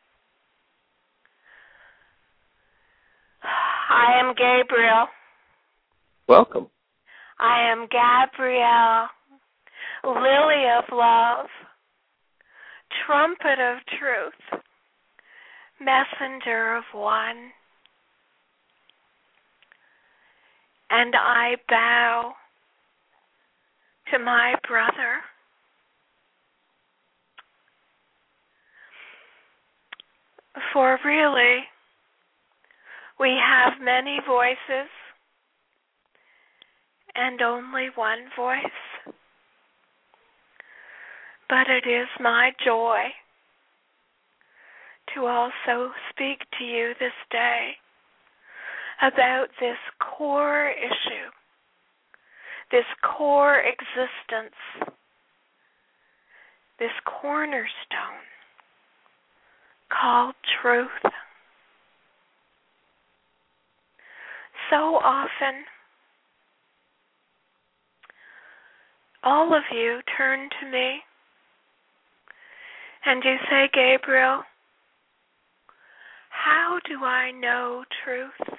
I am Gabriel. Welcome. I am Gabrielle, Lily of Love, Trumpet of Truth, Messenger of One. And I bow to my brother. For really, we have many voices and only one voice. But it is my joy to also speak to you this day about this core issue, this core existence, this cornerstone called truth. So often, all of you turn to me and you say, Gabriel, how do I know truth?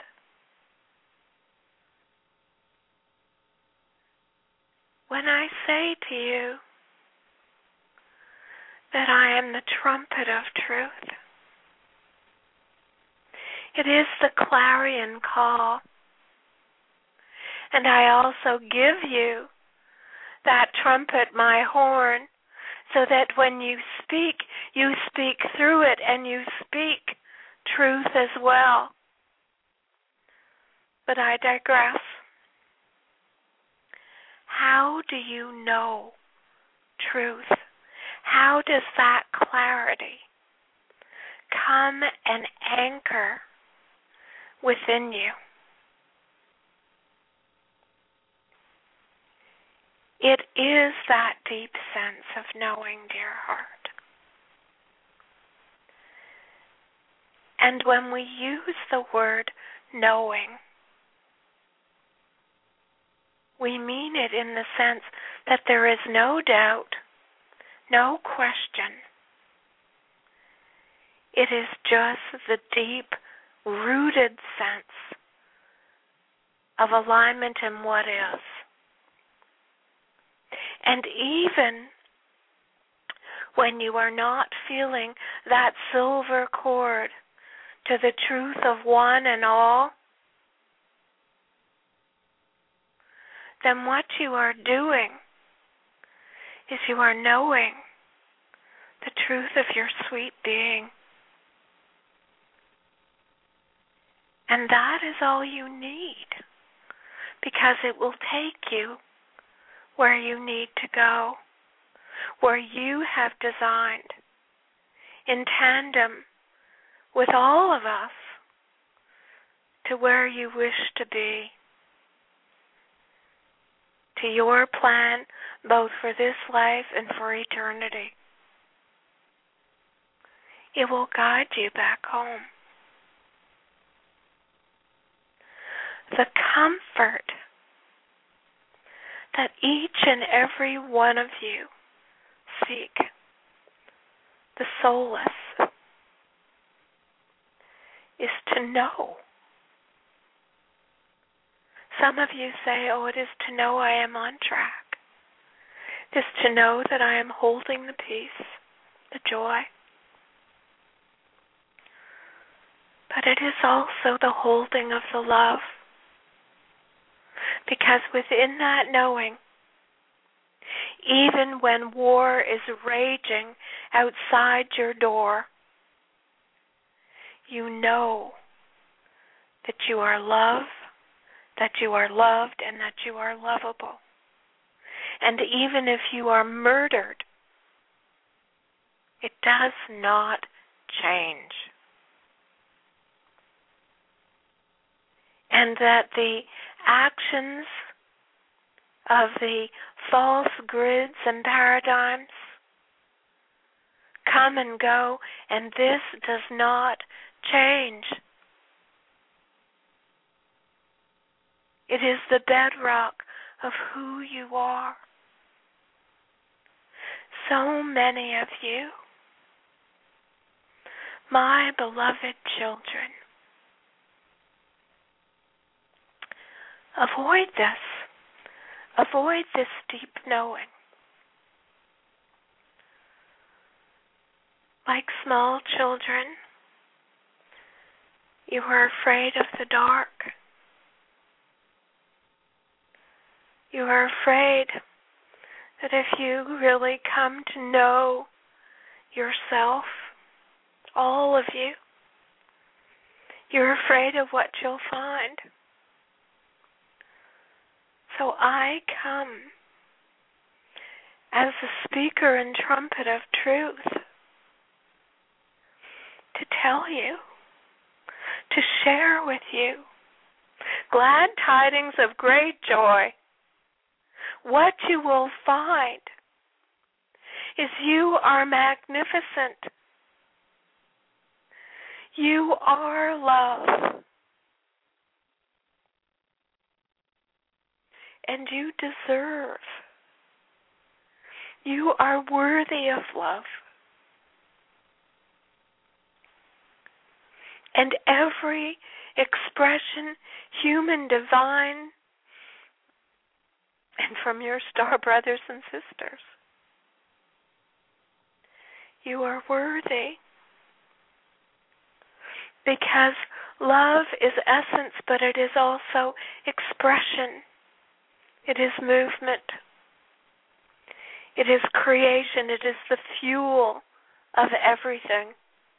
When I say to you that I am the trumpet of truth, it is the clarion call. And I also give you that trumpet, my horn, so that when you speak through it and you speak truth as well. But I digress. How do you know truth? How does that clarity come and anchor within you? It is that deep sense of knowing, dear heart. And when we use the word knowing, we mean it in the sense that there is no doubt, no question. It is just the deep, rooted sense of alignment in what is. And even when you are not feeling that silver cord to the truth of one and all, then what you are doing is you are knowing the truth of your sweet being. And that is all you need, because it will take you where you need to go, where you have designed, in tandem with all of us, to where you wish to be, to your plan, both for this life and for eternity. It will guide you back home. The comfort that each and every one of you seek, the solace, is to to know. Some of you say, oh, it is to know I am on track. It is to know that I am holding the peace, the joy. But it is also the holding of the love. Because within that knowing, even when war is raging outside your door, you know that you are loved, that you are loved, and that you are lovable. And even if you are murdered, it does not change. And that the actions of the false grids and paradigms come and go, and this does not change. It is the bedrock of who you are. So many of you, my beloved children, avoid this. Avoid this deep knowing. Like small children, you are afraid of the dark. You are afraid that if you really come to know yourself, all of you, you're afraid of what you'll find. So I come as the speaker and trumpet of truth to tell you, to share with you glad tidings of great joy. What you will find is you are magnificent. You are love. And you deserve. You are worthy of love. And every expression, human, divine, and from your star brothers and sisters, you are worthy. Because love is essence, but it is also expression. It is movement. It is creation. It is the fuel of everything.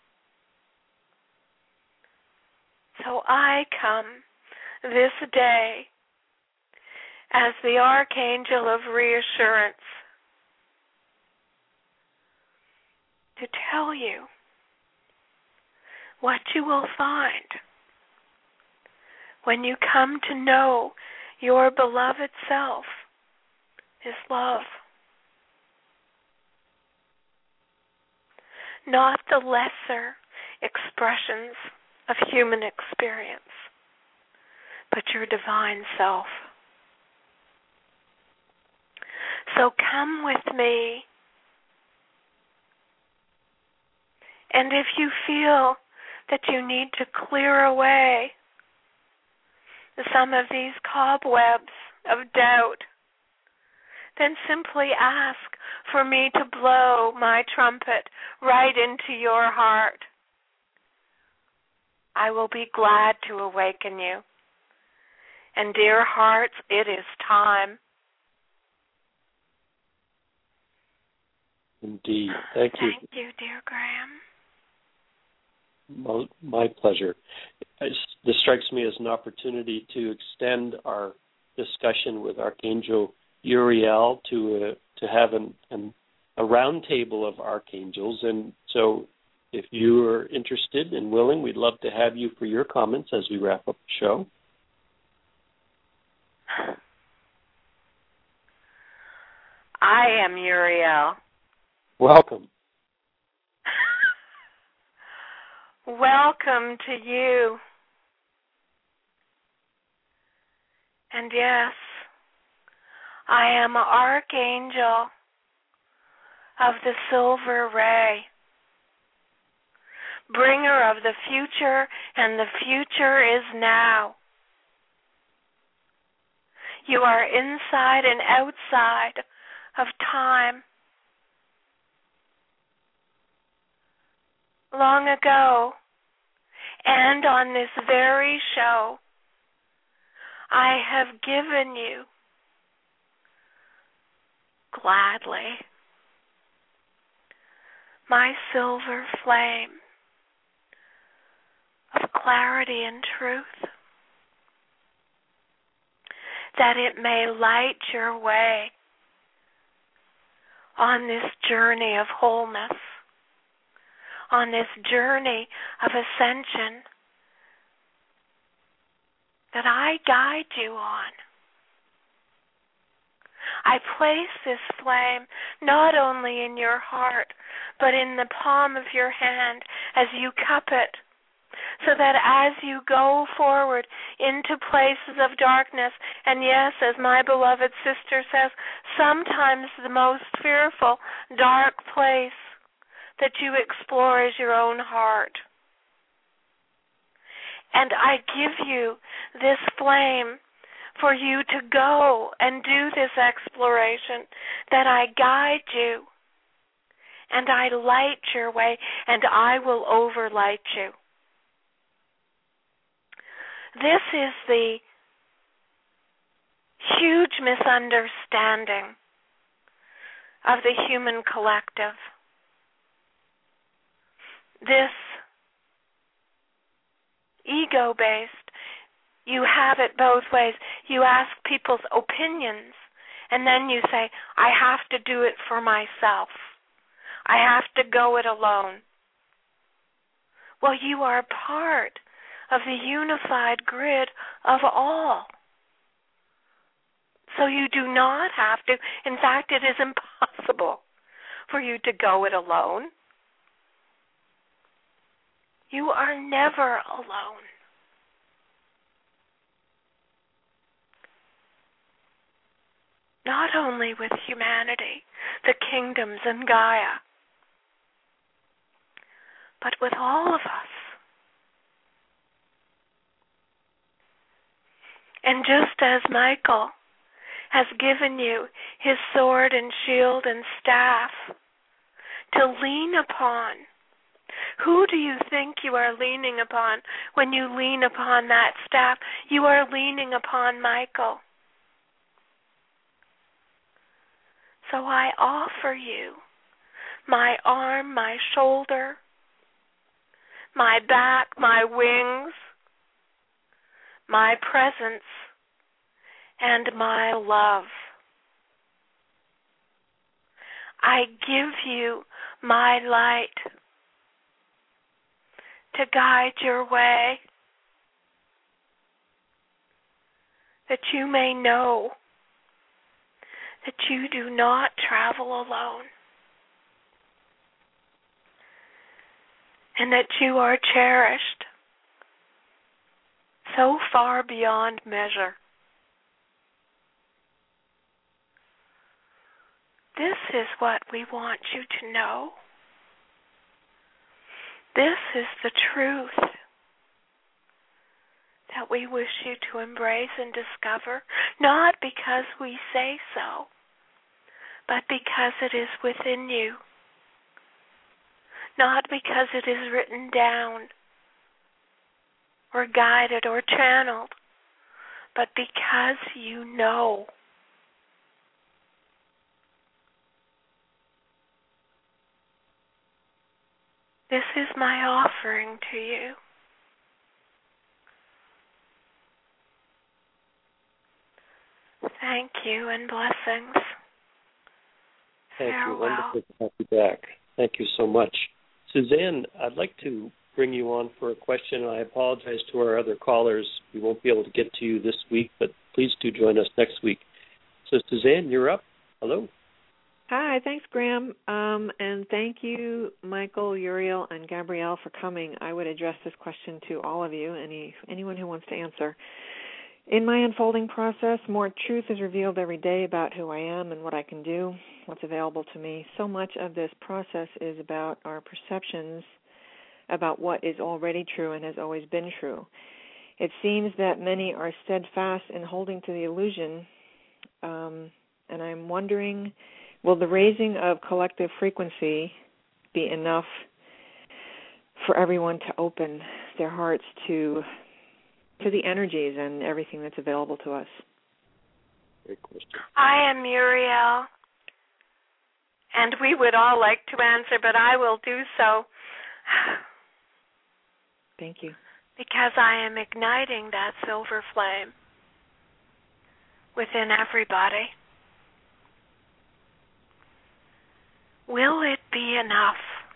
So I come this day as the Archangel of Reassurance to tell you what you will find when you come to know your beloved self is love. Not the lesser expressions of human experience, but your divine self. So come with me, and if you feel that you need to clear away some of these cobwebs of doubt, then simply ask for me to blow my trumpet right into your heart. I will be glad to awaken you. And dear hearts, it is time. Indeed. Thank you. Thank you, dear Graham. My pleasure. This strikes me as an opportunity to extend our discussion with Archangel Uriel to have a round table of archangels. And so if you are interested and willing, we'd love to have you for your comments as we wrap up the show. I am Uriel. Welcome. Welcome to you. And yes, I am an Archangel of the Silver Ray. bringer of the future, and the future is now. You are inside and outside of time. Long ago, and on this very show, I have given you gladly my silver flame of clarity and truth, that it may light your way on this journey of wholeness, on this journey of ascension that I guide you on. I place this flame not only in your heart, but in the palm of your hand as you cup it, so that as you go forward into places of darkness, and yes, as my beloved sister says, sometimes the most fearful, dark place that you explore is your own heart. And I give you this flame for you to go and do this exploration, that I guide you and I light your way, and I will overlight you. This is the huge misunderstanding of the human collective. This ego-based, you have it both ways. You ask people's opinions, and then you say, I have to do it for myself. I have to go it alone. Well, you are part of the unified grid of all. So you do not have to. In fact, it is impossible for you to go it alone. You are never alone. Not only with humanity, the kingdoms and Gaia, but with all of us. And just as Michael has given you his sword and shield and staff to lean upon, who do you think you are leaning upon when you lean upon that staff? You are leaning upon Michael. So I offer you my arm, my shoulder, my back, my wings, my presence, and my love. I give you my light to guide your way, that you may know that you do not travel alone, and that you are cherished so far beyond measure. This is what we want you to know. This is the truth that we wish you to embrace and discover, not because we say so, but because it is within you. Not because it is written down or guided or channeled, but because you know. This is my offering to you. Thank you and blessings. Thank Farewell. you. Wonderful to have you back. Thank you so much. Suzanne, I'd like to bring you on for a question. I apologize to our other callers. We won't be able to get to you this week, but please do join us next week. So, Suzanne, you're up. Hello. Hi, thanks, Graham. And thank you, Michael, Uriel, and Gabrielle for coming. I would address this question to all of you, anyone who wants to answer. In my unfolding process, more truth is revealed every day about who I am and what I can do, what's available to me. So much of this process is about our perceptions about what is already true and has always been true. It seems that many are steadfast in holding to the illusion, and I'm wondering, will the raising of collective frequency be enough for everyone to open their hearts to the energies and everything that's available to us? Great question. I am Uriel, and we would all like to answer, but I will do so. Thank you. Because I am igniting that silver flame within everybody. Will it be enough?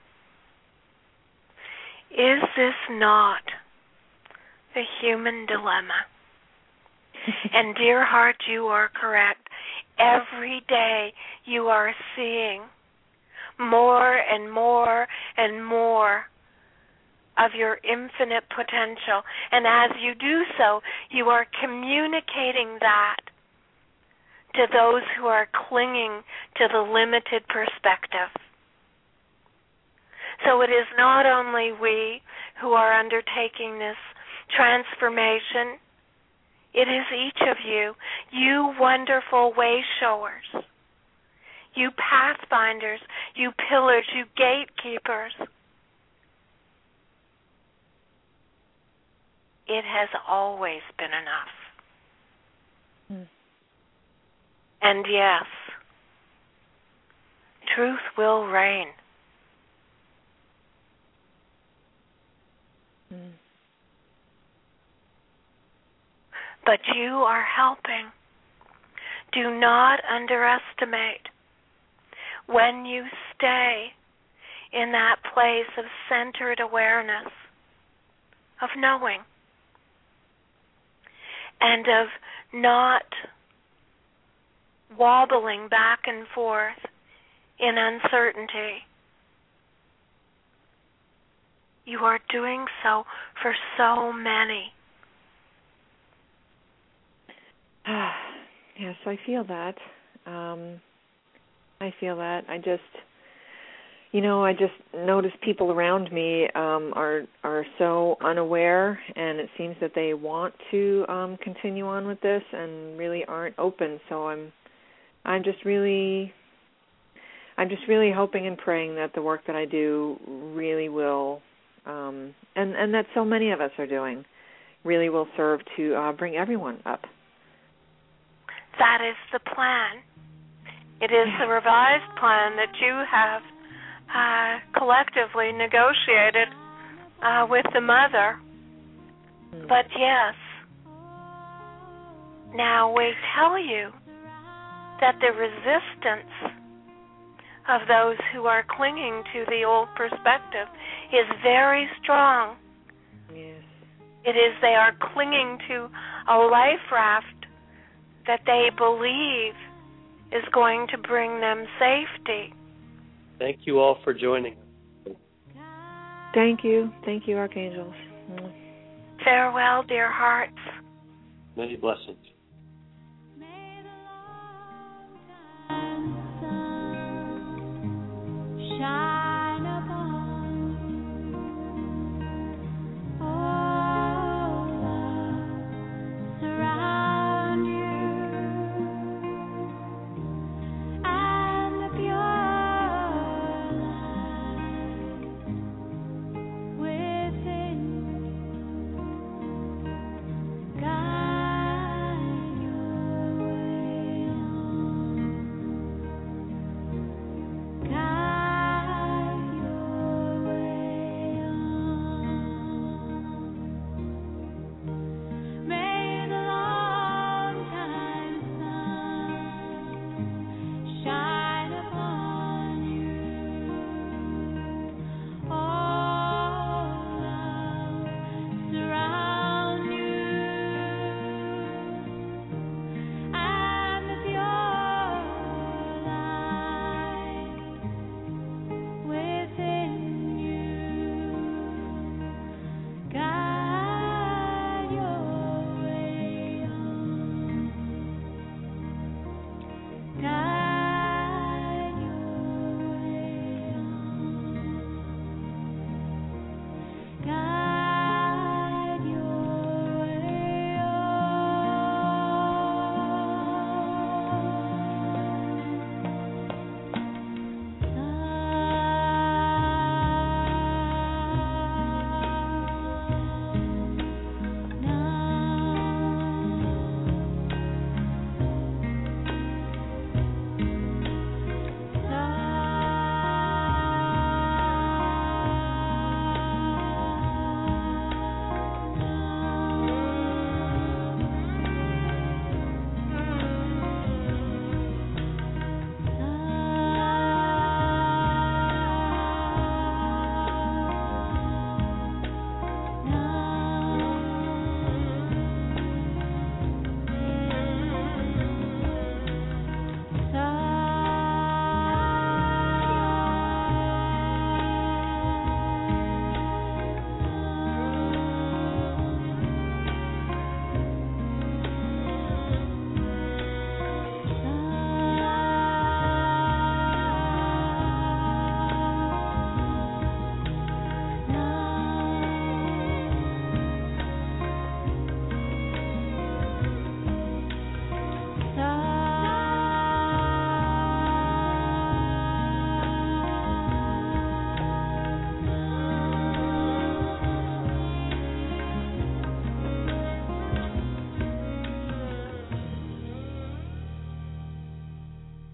Is this not the human dilemma? And dear heart, you are correct. Every day you are seeing more and more and more of your infinite potential. And as you do so, you are communicating that to those who are clinging to the limited perspective. So it is not only we who are undertaking this transformation, it is each of you, you wonderful way showers, you pathfinders, you pillars, you gatekeepers. It has always been enough. And yes, truth will reign. But you are helping. Do not underestimate when you stay in that place of centered awareness, of knowing, and of not wobbling back and forth in uncertainty. You are doing so for so many. Yes, I feel that. I feel that. I just notice people around me are so unaware, and it seems that they want to continue on with this and really aren't open. So I'm just really hoping and praying that the work that I do really will, and that so many of us are doing, really will serve to bring everyone up. That is the plan. It is the revised plan that you have collectively negotiated with the Mother. But yes, now we tell you that the resistance of those who are clinging to the old perspective is very strong. Yes. It is they are clinging to a life raft that they believe is going to bring them safety. Thank you all for joining. Thank you. Thank you, Archangels. Farewell, dear hearts. Many blessings.